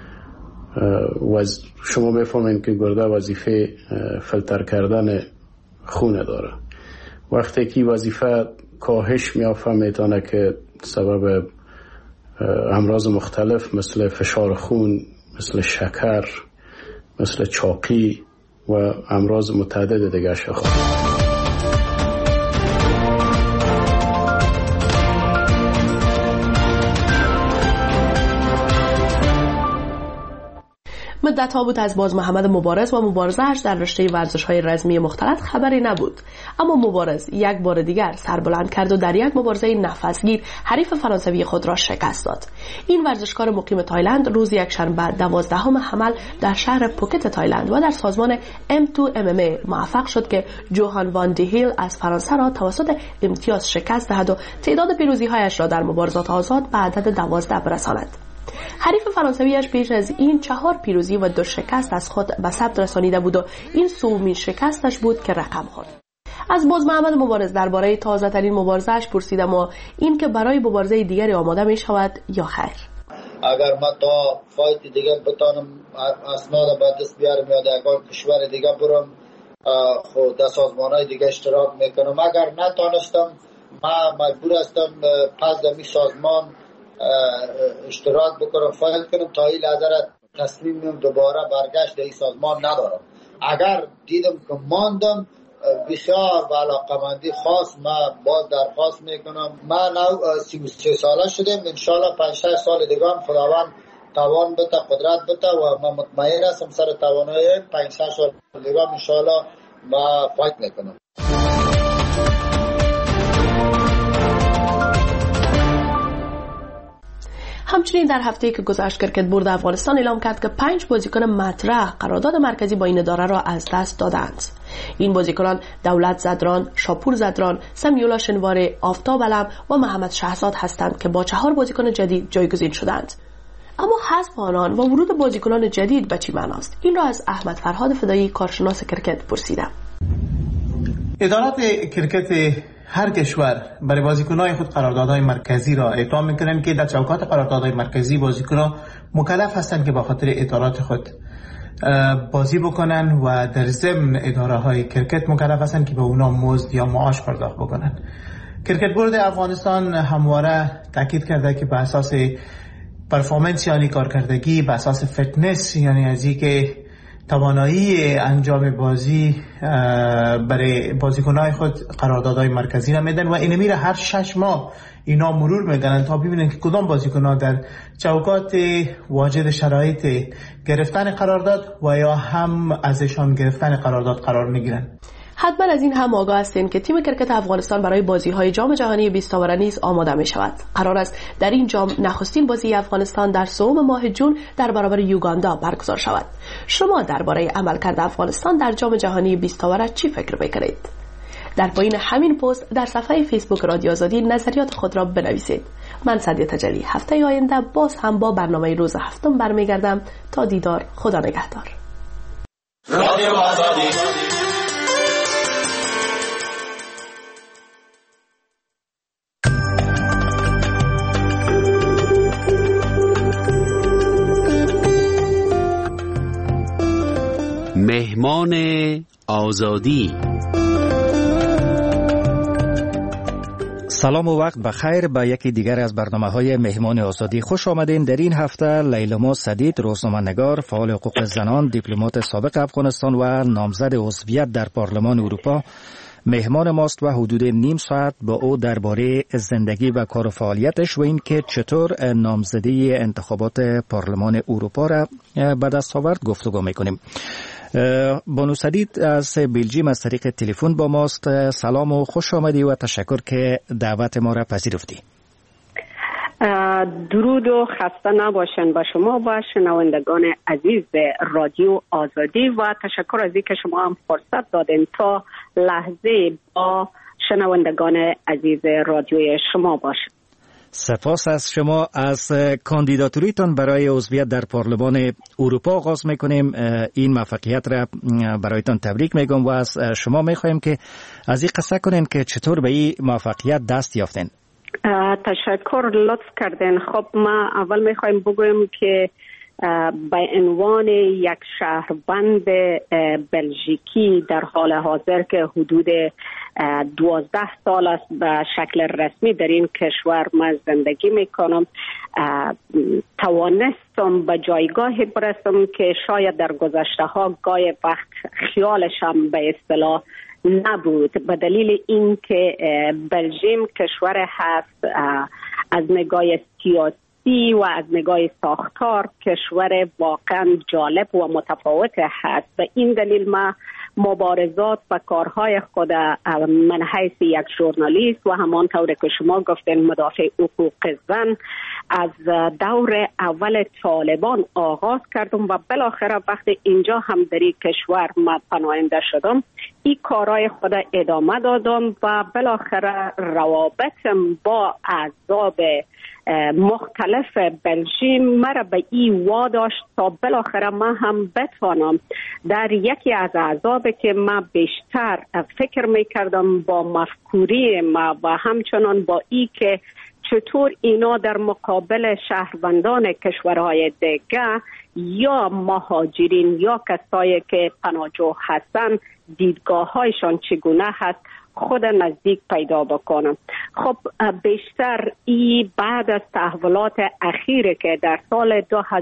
و شما میفهمین که گرده وظیفه فیلتر کردن خون داره، وقتی که وظیفه کاهش میافته میتونه که سبب امراض مختلف مثل فشار خون، مثل شکر، مثل چاقی و امراض متعدد دیگه شود. مدت‌ها بود از باز محمد مبارز و مبارزه‌اش در رشته ورزش‌های رزمی مختلط خبری نبود، اما مبارز یک بار دیگر سر بلند کرد و در یک مبارزه نفسگیر حریف فرانسوی خود را شکست داد. این ورزشکار مقیم تایلند روز یکشنبه 12 حمل در شهر پوکت تایلند و در سازمان M2 MMA موفق شد که جوهان وان دی هیل از فرانسه را توسط امتیاز شکست دهد و تعداد پیروزی‌هایش را در مبارزات آزاد به عدد 12 برساند. حریف فرانسویش پیش از این 4 پیروزی و 2 شکست از خود به ثبت رسانیده بود و این سومین شکستش بود که رقم خورد. از باز محمد مبارز درباره تازه ترین مبارزه‌اش پرسیدم و این که برای مبارزه دیگری آماده می شود یا خیر. اگر من تا فایت دیگه بتانم اسناد به دست بیارم یا در کشور دیگه برم خود در سازمان‌های دیگه اشتراک میکنم. اگر نتانستم من مجبور هستم پس در می سازمان اشتراک بکنم، فایت کنم. تا این لحظه تصمیم دوباره برگشت در این سازمان ندارم. اگر دیدم که ماندم بسیار با علاقمندی خاص من باز درخواست میکنم. من 33 ساله شدم، انشالله 5-6 سال دیگه هم خداوند توان بده، قدرت بده و من مطمئن هستم سر توانایی 5-6 سال دیگه هم انشالله من فایت میکنم. همچنین در هفته‌ای که گذشت کرکت بورد افغانستان اعلام کرد که 5 بازیکن مطرح قرارداد مرکزی با این اداره را از دست دادند. این بازیکنان دولت زدران، شاپور زدران، سمیولا شنواری، آفتاب علم و محمد شهزاد هستند که با 4 بازیکن جدید جایگزین شدند. اما حذف آنان و ورود بازیکنان جدید به چه معناست؟ این را از احمد فرهاد فدایی کارشناس کرکت پرسیدم. ادارات کرکت هر کشور برای بازیکنان خود قراردادهای مرکزی را اعطا میکنند که در چوکات قراردادهای مرکزی بازیکنان مکلف هستند که با خاطر ادارات خود بازی بکنن و در ضمن اداره های کرکت مکلف هستند که به اونا مزد یا معاش پرداخت بکنن. کرکت بورد افغانستان همواره تاکید کرده که به اساس پرفورمنس یعنی کارکردگی، به اساس فتنس یعنی از اینکه توانایی انجام بازی برای بازیکن‌های خود قراردادهای مرکزی را میدن و این میره هر 6 ماه اینا مرور میکنن تا ببینن که کدام بازیکن‌ها در چوکات واجد شرایط گرفتن قرارداد و یا هم ازشان گرفتن قرارداد قرار میگیرن. حتما از این هم آگاه هستین که تیم کرکت افغانستان برای بازی‌های جام جهانی 20 تاوره نیز آماده می شود. قرار است در این جام نخستین بازی افغانستان در سوم ماه جون در برابر یوگاندا برگزار شود. شما درباره عملکرد افغانستان در جام جهانی 20 تاوره چی فکر می‌کنید؟ در پایین همین پست در صفحه فیسبوک رادیو آزادی نظریات خود را بنویسید. من سعدیه تجلی هفته آینده باز هم با برنامه روز هفتم برمیگردم. تا دیدار، خدا نگهدار. رادیو آزادی. مهمان آزادی. سلام و وقت بخیر به یکی دیگر از برنامه‌های مهمان آزادی خوش آمدین. در این هفته لیلما سدید، روزنامه‌نگار، فعال حقوق زنان، دیپلمات سابق افغانستان و نامزد عضویت در پارلمان اروپا مهمان ماست و حدود نیم ساعت با او درباره زندگی و کار و فعالیتش و این که چطور نامزدی انتخابات پارلمان اروپا را به دست آورد گفتگو می‌کنیم. بانو سدید از بلژیم از طریق تلفن با ماست. سلام و خوش آمدی و تشکر که دعوت ما را پذیرفتی. درود و خسته نباشن با شما و شنوندگان عزیز رادیو آزادی و تشکر از اینکه شما هم فرصت دادین تا لحظه با شنوندگان عزیز رادیوی شما باشید. سپاس از شما. از کاندیداتوریتان برای عضویت در پارلمان اروپا آغاز میکنیم. این موفقیت را برایتان تبریک میگم و از شما میخوایم که از این قصه کنین که چطور به این موفقیت دست یافتین. تشکر، لطف کردین. خب ما اول میخوایم بگویم که به عنوان یک شهروند بلژیکی در حال حاضر که حدود 12 سال است به شکل رسمی در این کشور من زندگی میکنم، توانستم به جایگاهی برسم که شاید در گذشته ها گاهی وقت خیالشم به اصطلاح نبود، به دلیل اینکه بلژیم کشور هست از نگاه سیاسی و از نگاه ساختار کشور واقعا جالب و متفاوت هست. به این دلیل ما مبارزات و کارهای خود من حیث یک ژورنالیست و همانطور که شما گفتین مدافع حقوق زن از دور اول طالبان آغاز کردم و بالاخره وقتی اینجا هم در این کشور ما پناهنده شدم این کارهای خود ادامه دادم و بالاخره روابطم با احزاب مختلف بلژیم مرا به این واداشت تا بالاخره ما هم بتوانم در یکی از احزاب که ما بیشتر فکر میکردم با مفکوری ما و همچنان با ای که چطور اینا در مقابل شهروندان کشورهای دیگه یا مهاجرین یا کسایی که پناهجو هستن دیدگاه‌هایشان چگونه هست خود نزدیک پیدا بکنم. خب بیشتر ای بعد از تحولات اخیره که در سال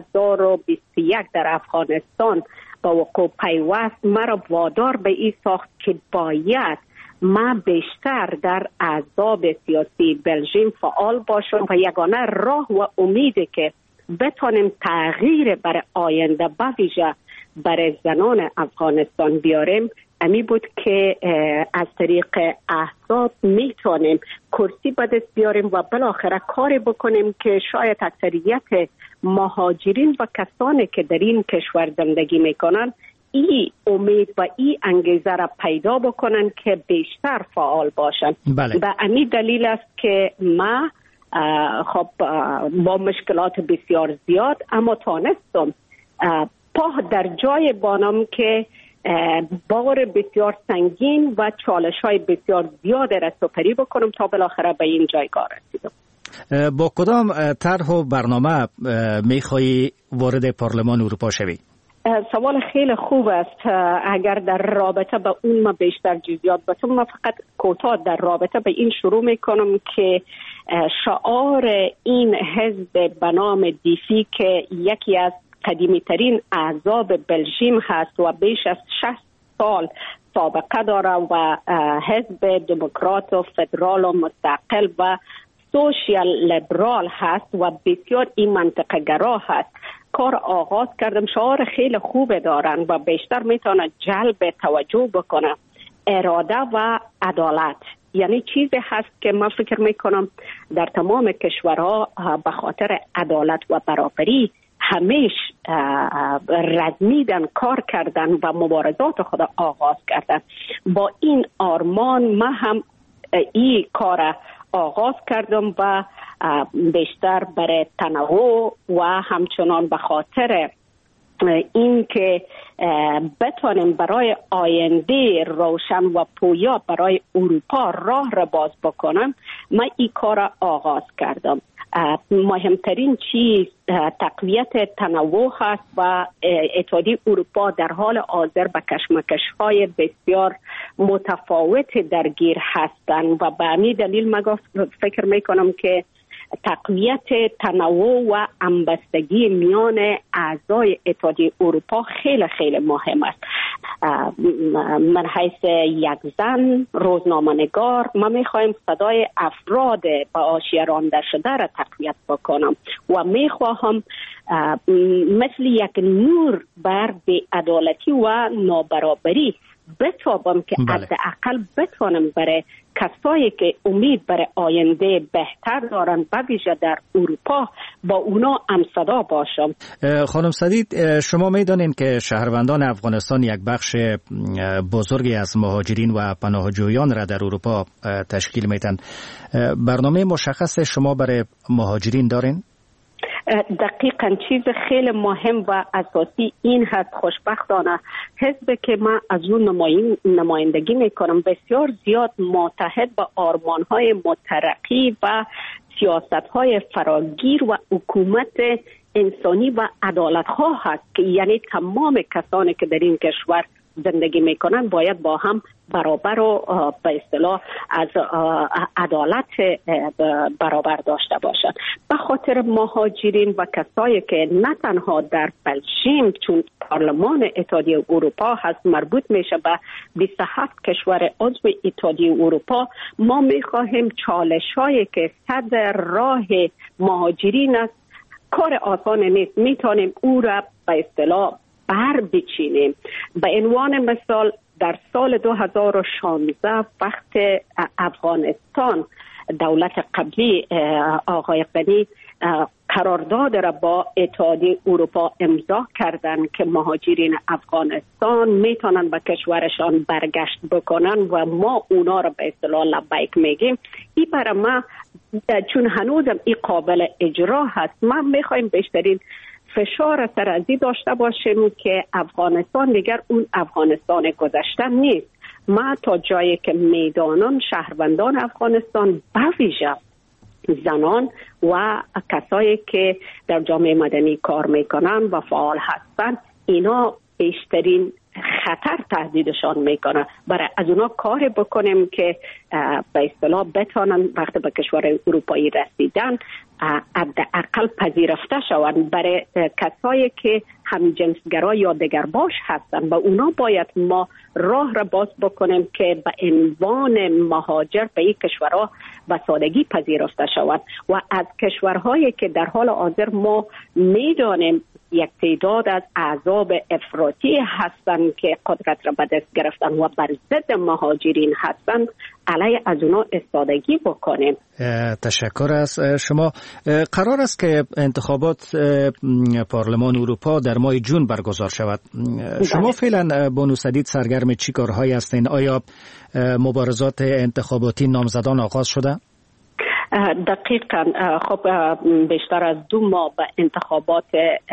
2021 در افغانستان با وقوع پیوست مرا وادار به این ساخت که باید ما بیشتر در احزاب سیاسی بلژیم فعال باشم و یگانه راه و امیدی که بتانیم تغییر برای آینده به ویژه برای زنان افغانستان بیاریم امی بود که از طریق احزاب میتونیم کرسی به دست بیاریم و بالاخره کاری بکنیم که شاید اکثریت مهاجرین و کسانی که در این کشور زندگی میکنن این امید و این انگیزه را پیدا بکنن که بیشتر فعال باشن. بله. به امی دلیل است که ما خب با مشکلات بسیار زیاد اما تانستم پا در جای بانم که بار بسیار سنگین و چالش های بسیار زیاد را سپری بکنم تا بالاخره به این جایگاه رسیدم. با کدام طرح و برنامه میخوایی وارد پارلمان اروپا شوی؟ سوال خیلی خوب است. اگر در رابطه به اون ما بیشتر جزئیات بتونم، ما فقط کوتاه در رابطه به این شروع میکنم که شعار این حزب به نام دیفی که یکی از قدیمی ترین احزاب بلژیم هست و بیش از 60 سال سابقه داره و حزب دموکرات و فدرال و مستقل و سوشیال لیبرال هست و بسیار این منطقه گرا هست. کار آغاز کردم، شعار خیلی خوب دارن و بیشتر میتونه جلب توجه بکنه. اراده و عدالت یعنی چیزی هست که من فکر میکنم در تمام کشورها به خاطر عدالت و برابری همیش رزمیدن، کار کردن و مبارزات خود آغاز کردن. با این آرمان من هم این کار آغاز کردم و بیشتر برای تنوع و همچنان به خاطر این که بتوانیم برای آینده روشن و پویا برای اروپا راه را باز بکنم من این کار آغاز کردم. مهمترین چیز تقویت تنوع هست و اتحادیه اروپا در حال حاضر به کشمکش‌های بسیار متفاوت درگیر هستند و به همین دلیل من فکر میکنم که تقویت تنوع و همبستگی میان اعضای اتحادیه اروپا خیلی خیلی مهم است. من حیث یک زن روزنامه‌نگار من میخوایم صدای افراد به حاشیه رانده شده را تقویت بکنم و میخواهم مثل یک نور بر بی‌عدالتی و نابرابری بتابم که حداقل بتوانم برای کسایی که امید برای آینده بهتر دارن به ویژه در اروپا با اونا همصدا باشم. خانم سدید، شما میدانین که شهروندان افغانستان یک بخش بزرگی از مهاجرین و پناهجویان را در اروپا تشکیل میدن. برنامه مشخص شما برای مهاجرین دارین؟ دقیقاً چیز خیلی مهم و اساسی این هست. خوشبختانه حزب که من از اون نمایندگی میکنم بسیار زیاد متحد با آرمانهای مترقی و سیاستهای فراگیر و حکومت انسانی و عدالت‌ها هست که یعنی تمام کسانی که در این کشور زندگی میکنن باید با هم برابر و به اصطلاح از عدالت برابر داشته باشند. به خاطر مهاجرین و کسایی که نه تنها در بلژیم چون پارلمان اتحادیه اروپا هست مربوط میشه به 27 کشور عضو اتحادیه اروپا، ما میخواهیم چالش‌هایی که صدر راه مهاجرین است کار آسان نیست، میتونیم او را به اصطلاح بر بچینیم. به عنوان مثال در سال 2016 وقت افغانستان دولت قبلی آقای غنی قرارداد را با اتحادیه اروپا امضا کردند که مهاجرین افغانستان میتونن به کشورشان برگشت بکنن و ما اونا را به اصطلاح لبیک میگیم. این برای ما چون هنوزم این قابل اجرا هست، ما میخوایم بیشترین فشار سرازی داشته باشیم که افغانستان دیگر اون افغانستان گذشته نیست. ما تا جایی که میدانم شهروندان افغانستان به ویژه زنان و کسایی که در جامعه مدنی کار میکنن و فعال هستن اینا بیشترین خطر تهدیدشان میکنه. برای از اونا کار بکنیم که به اصطلاح بتونن وقتی به کشور اروپایی رسیدن حداقل پذیرفته شوند. برای کسایی که همجنسگرا یا دگرباش هستن و اونا باید ما راه را باز بکنیم که به عنوان مهاجر به این کشورها به سادگی پذیرفته شوند. و از کشورهایی که در حال حاضر ما میدانیم یک تعداد از احزاب افراطی هستند که قدرت را به دست گرفتن و بر ضد مهاجرین هستند، علیه از اونا استادگی بکنیم. تشکر از شما. قرار است که انتخابات پارلمان اروپا در ماه جون برگزار شود. شما فعلا بانو سدید سرگرم چی کارهایی هستین؟ آیا مبارزات انتخاباتی نامزدان آغاز شده؟ دقیقاً. خب بیشتر از 2 ماه به انتخابات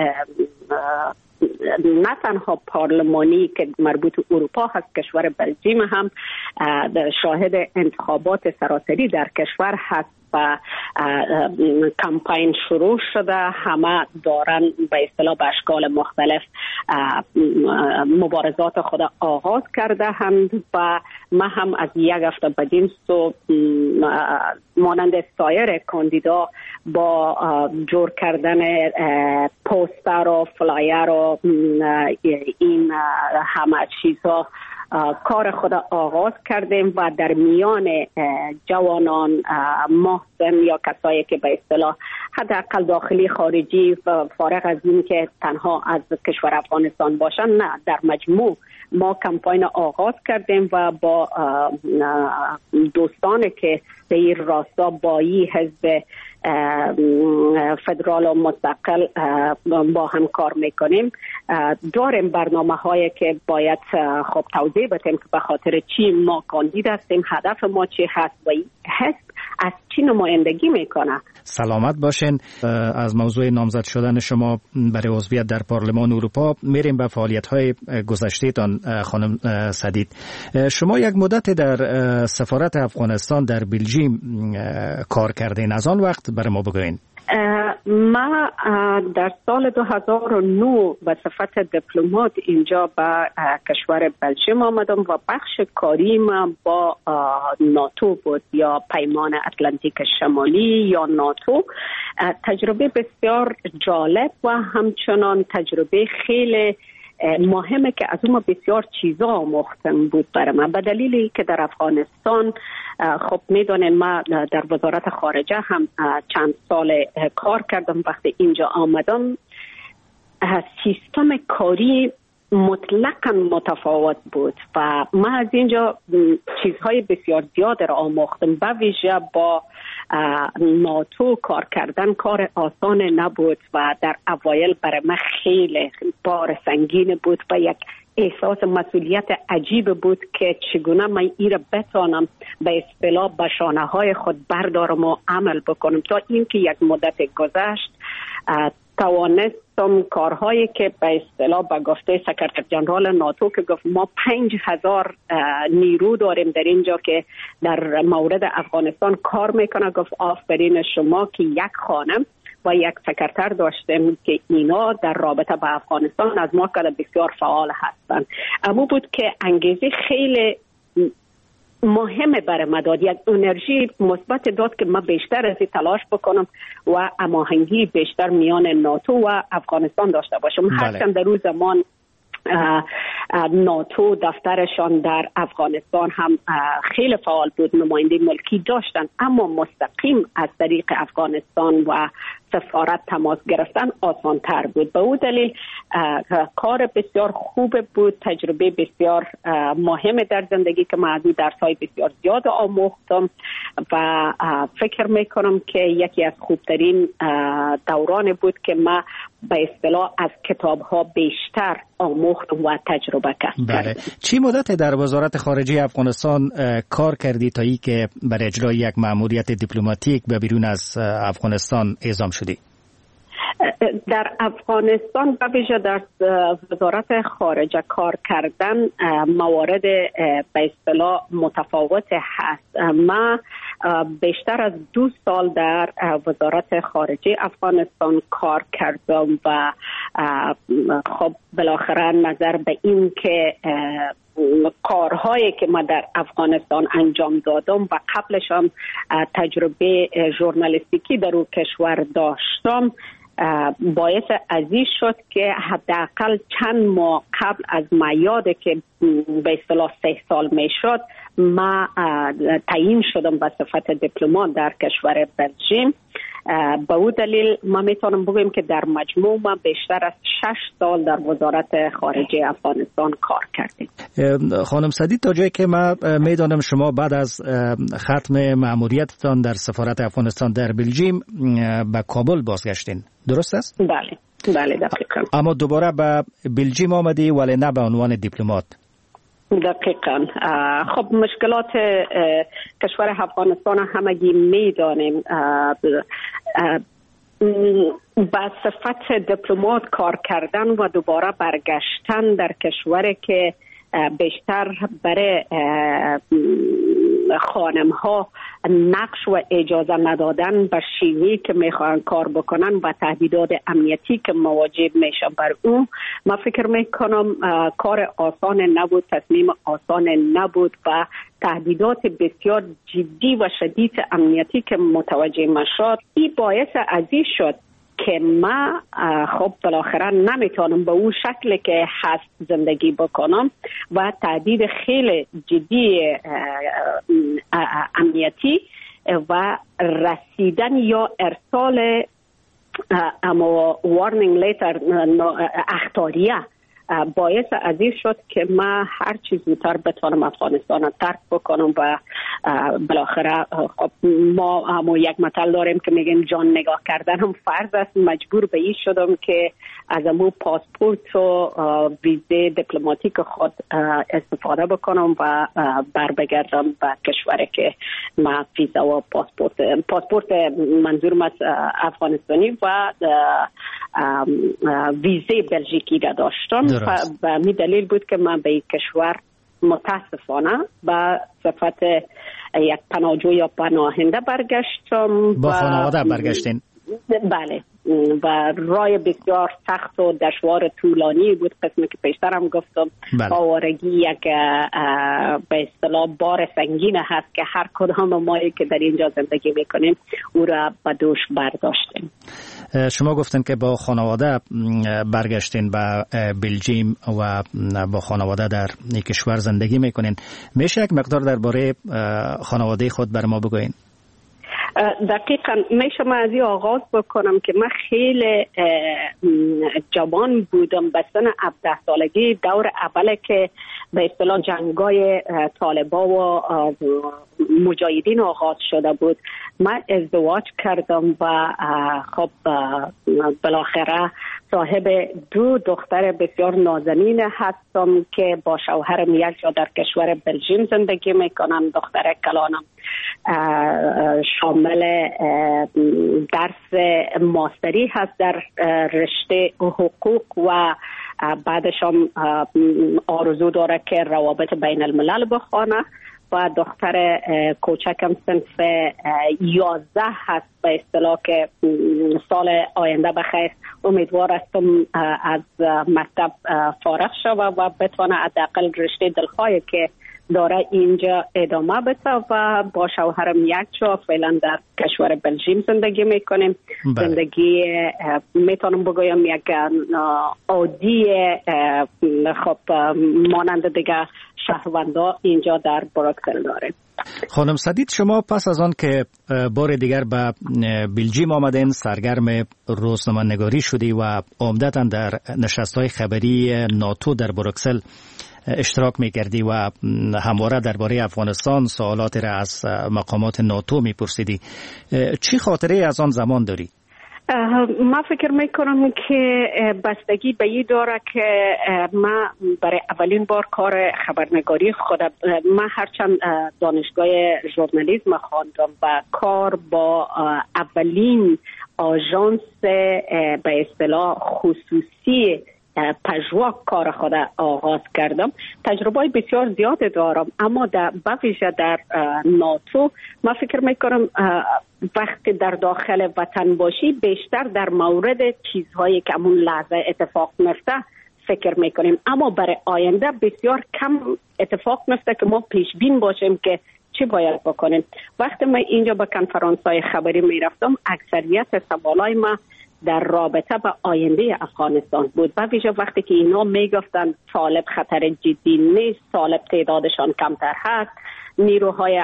نه تنها پارلمانی که مربوط اروپا هست، کشور بلژیم هم شاهد انتخابات سراسری در کشور هست و کمپین شروع شده. همه دارن به اصطلاح به اشکال مختلف مبارزات خود آغاز کرده هم و ما هم از یک هفته بدین سو مانند سایر کاندیدا با جور کردن پوستر و فلایر و این همه چیزها کار خود آغاز کردیم و در میان جوانان محسن یا کسایی که به اصطلاح حداقل داخلی خارجی فارغ از این که تنها از کشور افغانستان باشن، نه، در مجموع ما کمپاین آغاز کردیم و با دوستانی که به این راستا با این حزب فدرال و مستقل با هم کار میکنیم. داریم برنامه هایی که باید خب توضیح بدیم که به خاطر چی ما کاندید هستیم، هدف ما چی هست و حزب از چی نمایندگی میکنه. سلامت باشین. از موضوع نامزد شدن شما برای عضویت در پارلمان اروپا میریم به فعالیت‌های گذشته تان. خانم سدید، شما یک مدت در سفارت افغانستان در بلژیم کار کردین، از آن وقت برای ما بگوین. ما در سال 2009 به صفت دیپلمات اینجا به کشور بلژیم آمدم و بخش کاریم با ناتو بود یا پیمان اتلانتیک شمالی یا ناتو. تجربه بسیار جالب و همچنان تجربه خیلی مهمه که از اون بسیار چیزا آموختم بود برای من، به دلیلی که در افغانستان خب میدونین ما در وزارت خارجه هم چند سال کار کردم. وقتی اینجا آمدم سیستم کاری مطلقاً متفاوت بود و من از اینجا چیزهای بسیار زیاد را آموختم. به ویژه با ناتو کار کردن کار آسان نبود و در اوایل برای من خیلی بار سنگین بود و یک احساس مسئولیت عجیب بود که چگونه من این را بتانم به اصطلاح به شانه های خود بردارم و عمل بکنم. تا اینکه یک مدت گذشت توانستم کارهایی که به اصطلاح به گفته سکرتر جنرال ناتو که گفت ما 5,000 نیرو داریم در اینجا که در مورد افغانستان کار میکنه، گفت آفرین شما که یک خانم و یک سکرتر داشتیم که اینا در رابطه با افغانستان از ما که بسیار فعال هستند. اما بود که انگیزه خیلی مهمه برای من داد، یک انرژی مثبت داد که من بیشتر از تلاش بکنم و هماهنگی بیشتر میان ناتو و افغانستان داشته باشم. هرچند در روز زمان ناتو دفترشان در افغانستان هم خیلی فعال بود، نماینده ملکی داشتن، اما مستقیم از طریق افغانستان و سفارت تماس گرفتن آسان تر بود. به او دلیل کار بسیار خوب بود، تجربه بسیار مهم در زندگی که من از درس‌های بسیار زیاد آموختم و فکر میکنم که یکی از خوبترین دوران بود که من به اصطلاح از کتاب‌ها بیشتر آموختم و تجربه کردم. بله. چی مدت در وزارت خارجه افغانستان کار کردی تا ای که برای اجرای یک مأموریت دیپلماتیک به بیرون از افغانستان اعزام شدی؟ در افغانستان به ویژه در وزارت خارجه کار کردن موارد به اصطلاح متفاوت هست. من بیشتر از 2 سال در وزارت خارجه افغانستان کار کردم و خب بالاخره نظر به این که کارهایی که ما در افغانستان انجام دادم و قبلش هم تجربه ژورنالیستیکی در اون کشور داشتم باعث عزیز شد که حداقل چند ماه قبل از میاد که به اصطلاح 3 سال میشد ما تعیین شدم به صفت دیپلمات در کشور بلژیم. به او دلیل ما میتونم بگویم که در مجموع ما بیشتر از 6 سال در وزارت خارجه افغانستان کار کردیم. خانم سدید، تا جایی که من میدانم شما بعد از ختم مأموریتتان در سفارت افغانستان در بلژیم به کابل بازگشتین، درست است؟ بله دقیقاً. اما دوباره به بلژیم آمدی ولی نه به عنوان دیپلمات. دقیقاً. خب مشکلات کشور افغانستان همگی میدانیم. با صفت دیپلمات کار کردن و دوباره برگشتن در کشوری که بیشتر برای خانم ها نقش و اجازه ندادن به شیوهی که میخوان کار بکنن و تهدیدات امنیتی که مواجه میشن بر اون، من فکر میکنم کار آسان نبود، تصمیم آسان نبود و تهدیدات بسیار جدی و شدید امنیتی که متوجه شد، این باعث عزیز شد که ما خب بالاخره نمیتونم به اون شکل که هست زندگی بکنم و تهدید خیلی جدی امنیتی و رسیدن یا ارسال اما وارنینگ لیتر اخطاریه باعث عزیز شد که ما هر چیز زودتر بتوانم افغانستان رو ترک بکنم و بالاخره خب ما هم یک مثل داریم که میگیم جان نگاه کردن هم فرض است. مجبور به این شدم که از امو پاسپورت و ویزه دیپلماتیک خود استفاده بکنم و بر بگردم به کشوری که ما ویزا و پاسپورت منظورم از افغانستانی و ویزه بلژیکی را داشتم و می دلیل بود که من به این کشور متاسفانه به صفت یک پناهجو یا پناهنده برگشتم. با خانواده برگشتین؟ بله، و رای بسیار سخت و دشوار طولانی بود، قسمی که پیشترم گفتم. آوارگی یک به اصطلاح بار سنگین هست که هر کدام ما که در اینجا زندگی میکنیم او را به دوش برداشتیم. شما گفتن که با خانواده برگشتین به بلژیم و با خانواده در این کشور زندگی میکنین. میشه یک مقدار درباره خانواده خود بر ما بگوین؟ دقیقا میشه من از این آغاز بکنم که من خیلی جوان بودم، به سن 17 سالگی دور اوله که به اصطلاح جنگای طالبا و مجاهدین آغاز شده بود. من ازدواج کردم و خب بالاخره صاحب 2 دختر بسیار نازنین هستم که با شوهرم یک جا در کشور بلژیم زندگی میکنم. دختر کلانم شامل درس ماستری هست در رشته حقوق و بعدش هم آرزو داره که روابط بین الملل بخونه و دختر کوچکم صنف 11 هست به اصطلاح که سال آینده بخیر امیدوار هستم از مکتب فارغ شود و بتونه حداقل رشته دلخواهی که داره اینجا ادامه بده و با شوهرم یک جا فعلا در کشور بلژیم زندگی میکنیم. زندگی میتونم بگویم یک عادی خب مانند دیگه شهروندا اینجا در بروکسل داریم. خانم سدید، شما پس از آن که بار دیگر به بلژیم آمدین سرگرم روزنامه‌نگاری شدی و عمدتاً در نشست‌های خبری ناتو در بروکسل اشتراک می‌کردی و همواره درباره افغانستان سوالاتی را از مقامات ناتو می‌پرسیدی. چی خاطره از آن زمان داری؟ من فکر میکنم که بستگی به این داره که من برای اولین بار کار خبرنگاری خودم، من هرچند دانشگاه ژورنالیسم خواندم و کار با اولین آژانس به اصطلاح خصوصی پژواک کار خود آغاز کردم. تجربه بسیار زیاد دارم، اما به ویژه در ناتو من فکر میکنم وقتی در داخل وطن باشی بیشتر در مورد چیزهایی که همون لحظه اتفاق میفته فکر میکنیم، اما برای آینده بسیار کم اتفاق میفته که ما پیش بین باشیم که چی باید بکنیم. وقتی من اینجا به کنفرانس‌های خبری میرفتم اکثریت سوالای ما در رابطه با آینده افغانستان بود، به ویژه وقتی که اینا میگفتن طالب خطر جدی نیست، طالب تعدادشان کمتر هست، نیروهای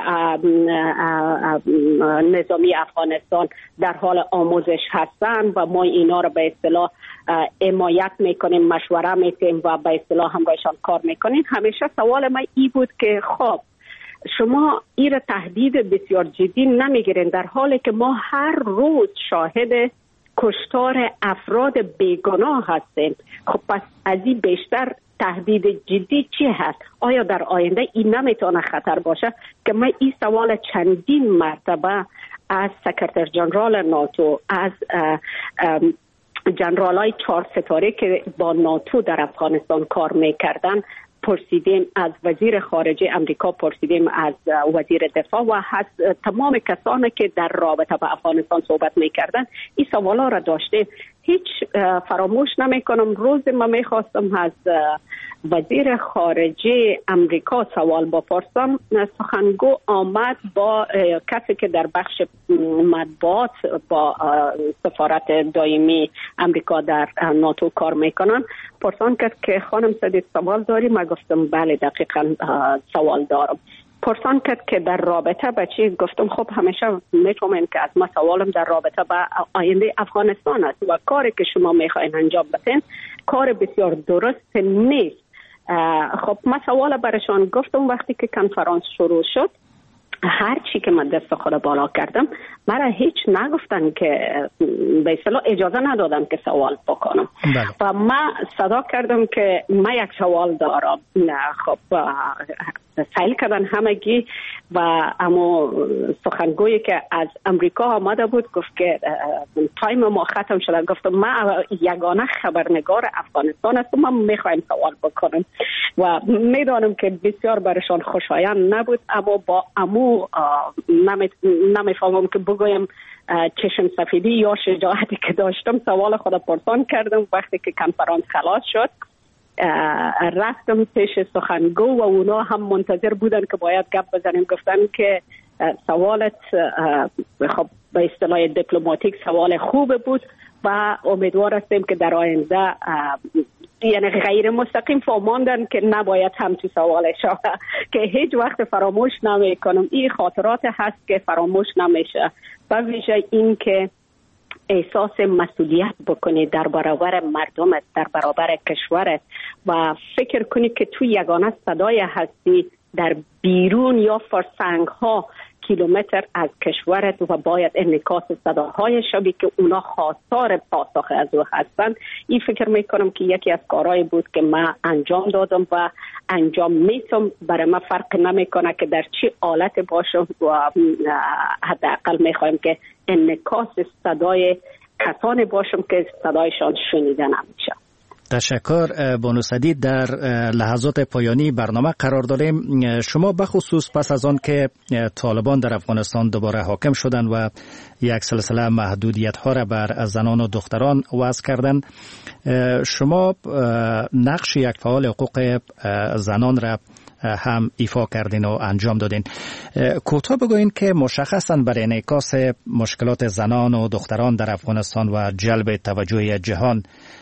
نظامی افغانستان در حال آموزش هستند و ما اینا رو به اصطلاح حمایت میکنیم، مشوره میکنیم و به اصطلاح همراهشان کار میکنیم. همیشه سوال من این بود که خب شما این را تهدید بسیار جدی نمیگیرین در حالی که ما هر روز شاهد کشتار افراد بیگناه هستیم. خب پس از این بیشتر تهدید جدی چی هست؟ آیا در آینده این نمیتونه خطر باشه؟ که من این سوال چندین مرتبه از سکرتر جنرال ناتو، از جنرالای 4 ستاره که با ناتو در افغانستان کار میکردن پرسیدیم، از وزیر خارجه امریکا پرسیدیم، از وزیر دفاع و از تمام کسانی که در رابطه با افغانستان صحبت میکردن این سوالا را داشتیم. هیچ فراموش نمیکنم روز ما میخواستم از وزیر خارجه امریکا سوال بپرسم، سخنگو آمد با کسی که در بخش مطبوعات با سفارت دائمی امریکا در ناتو کار میکنن، پرسان کرد که خانم سدید سوال داری؟ من گفتم بله دقیقا سوال دارم. پرسان کرد که در رابطه با چی؟ گفتم خب همیشه میتونم که از ما سوالم در رابطه با آینده افغانستان است و کاری که شما میخواین انجام بدین کار بسیار درست نیست. خب من سوال برشان گفتم وقتی که کنفرانس شروع شد هر چی که من دست خود بالا کردم مرا هیچ نگفتن که به اصطلاح اجازه ندادن که سوال بکنم. و من صدا کردم که من یک سوال دارم. خب سایل کردن همگی و اما سخنگویی که از امریکا آمده بود گفت که تایم ما ختم شده. گفتم من یگانه خبرنگار افغانستان هستم، من میخوایم سوال بکنم و میدانم که بسیار برشان خوشایند نبود، اما با امو نمیفهمم که بگویم چشم سفیدی یا شجاعتی که داشتم سوال خود پرسان کردم. وقتی که کنفرانس خلاص شد رفتم پیش سخنگو و اونا هم منتظر بودن که باید گپ بزنیم. گفتن که سوالت خب به اصطلاح دیپلماتیک سوال خوب بود و امیدوار هستیم که در آینده یعنی غیر مستقیم فهماندن که نباید هم تو سوالش که هیچ وقت فراموش نمی کنم. این خاطرات هست که فراموش نمیشه و ویژه این که احساس مسئولیت بکنی در برابر مردمت، در برابر کشورت و فکر کنی که تو یگانه صدای هستی در بیرون یا فرسنگ ها کیلومتر از کشورت و باید انعکاس صداهای شبی که اونا خواستار پاسخ از او هستند. این فکر میکنم که یکی از کارهایی بود که من انجام دادم و انجام میتم. برای من فرق نمیکنه که در چی حالت باشم و حداقل میخوایم که انعکاس صدای کسانی باشم که صدایشان شنیده نمیشه. تشکر بانو سدید. در لحظات پایانی برنامه قرار داریم. شما بخصوص پس از آن که طالبان در افغانستان دوباره حاکم شدن و یک سلسله محدودیت ها را بر زنان و دختران وضع کردن، شما نقش یک فعال حقوق زنان را هم ایفا کردین و انجام دادین. کوتاه بگوین که مشخصاً برای انعکاس مشکلات زنان و دختران در افغانستان و جلب توجه جهان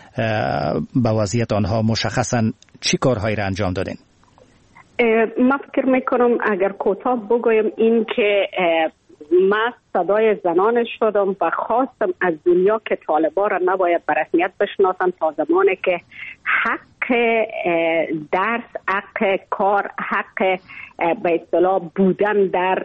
با وضعیت آنها مشخصاً چی کارهایی را انجام دادین؟ من فکر میکنم اگر کوتاه بگویم این که من صدای زنان شدم و خواستم از دنیا که طالبان را نباید به رسمیت بشناسن تا زمانی که حق درس، حق کار، حق به اصطلاح بودن در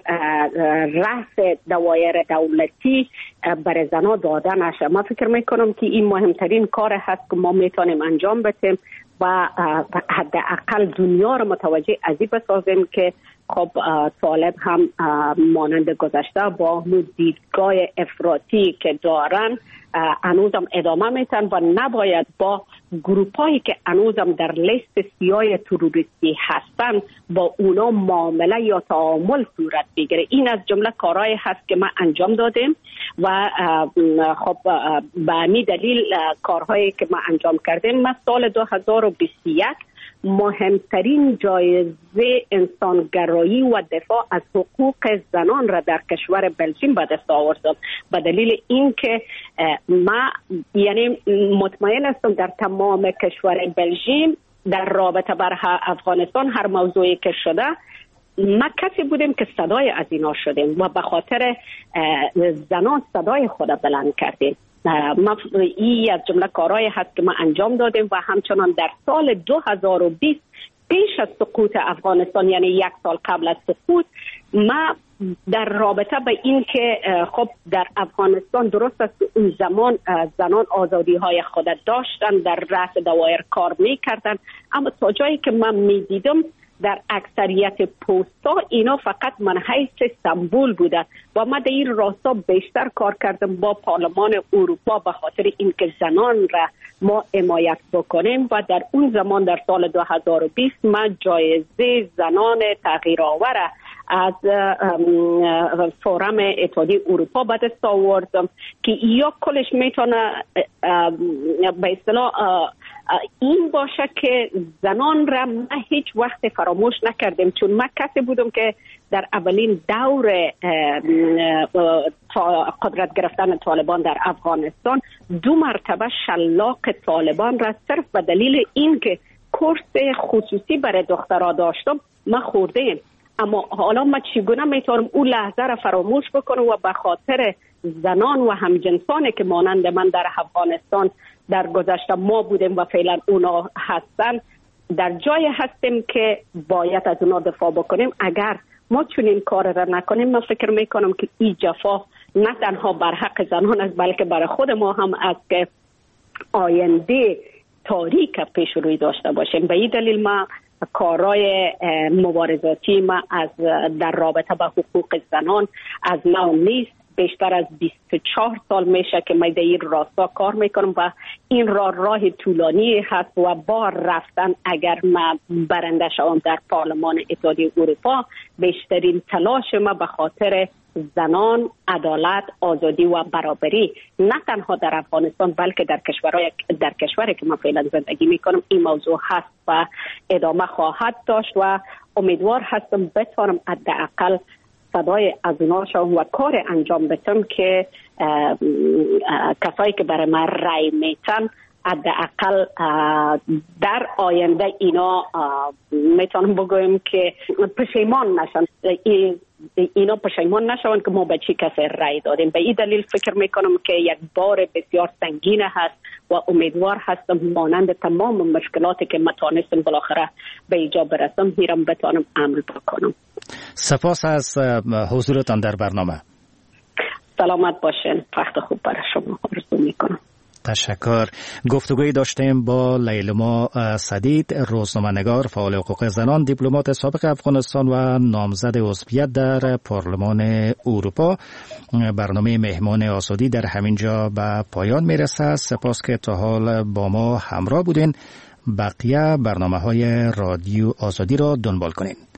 رأس دوایر دولتی برای زنان داده نشه. من فکر میکنم که این مهمترین کار هست که ما میتونیم انجام بدیم و حداقل دنیا رو متوجه از این بسازیم که خب طالب هم مانند گذشته با دیدگاه افراطی که دارن هنوزم ادامه میتن و نباید با گروپایی که هنوزم در لیست سیاه تروریستی هستن با اونا معامله یا تعامل صورت بگیره. این از جمله کارهایی هست که ما انجام دادیم و خب به همین دلیل کارهایی که ما انجام کردیم. ما سال 2021 مهمترین جایزه انسانگرایی و دفاع از حقوق زنان را در کشور بلژیم به دست آوردم به دلیل اینکه ما یعنی مطمئن هستم در تمام کشور بلژیم در رابطه بر افغانستان هر موضوعی که شده ما کسی بودیم که صدای از اینا شدیم و به خاطر زنان صدای خود بلند کردیم. این از جمله کارهایی هست که ما انجام دادیم و همچنان در سال 2020 پیش از سقوط افغانستان یعنی یک سال قبل از سقوط ما در رابطه به این که خب در افغانستان درست است اون زمان زنان آزادی های خود داشتن در رأس دوایر کار میکردن، اما تا جایی که من میدیدم در اکثریت پوستا اینا فقط منحیث سمبول بوده و ما در این راستا بیشتر کار کردم با پارلمان اروپا به خاطر اینکه زنان را ما حمایت بکنیم و در اون زمان در سال 2020 ما جایزه زنان تغییرآور از فورم اتحادیه اروپا به دست آوردم که یا کلش میتونه به اصطلاح این باشه که زنان را ما هیچ وقت فراموش نکردیم، چون من کسی بودم که در اولین دور قدرت گرفتن طالبان در افغانستان 2 مرتبه شلاق طالبان را صرف به دلیل اینکه کورس خصوصی برای دخترها داشتم ما خوردیم. اما حالا ما چگونه میتونم اون لحظه را فراموش بکنم و به خاطر زنان و همجنسانی که مانند من در افغانستان در گذشته ما بودیم و فعلا اونا هستن در جای هستیم که باید از اونا دفاع بکنیم. اگر ما چنین کار را نکنیم من فکر میکنم که این جفا نه تنها بر حق زنان است بلکه برای خود ما هم است که آینده تاریک پیش روی داشته باشیم. به این دلیل ما کارهای مبارزاتی ما از در رابطه با حقوق زنان از نو نیست. بیشتر از 24 سال میشه که من در این راستا کار میکنم و این راه طولانی هست و با رفتن اگر ما برنده شوم در پارلمان اتحادیه اروپا بیشترین تلاش ما به خاطر زنان، عدالت، آزادی و برابری نه تنها در افغانستان بلکه در کشوری که من فعلا زندگی میکنم این موضوع هست و ادامه خواهد داشت و امیدوار هستم بتوانم حداقل صدای از اونا شوم و کار انجام بدم که کسایی که برای من رای میتن حداقل در آینده اینا میتونم بگویم که پشیمان نشن، اینا پشیمان نشون که ما به چی کسی رای دادیم. به این دلیل فکر میکنم که یک بار بسیار سنگین هست و امیدوار هستم مانند تمام مشکلاتی که ما تانستم بالاخره به ایجا برسم میرم بتانم عمل بکنم. سپاس از حضورتان در برنامه. سلامت باشین. وقت خوب برای شما آرزو میکنم. تشکر. گفتگوی داشتیم با لیلما سدید، روزنامه‌نگار، فعال حقوق زنان، دیپلمات سابق افغانستان و نامزد عضویت در پارلمان اروپا. برنامه مهمان آزادی در همین جا به پایان میرسه. سپاس که تا حال با ما همراه بودین. بقیه برنامه‌های رادیو آزادی را دنبال کنین.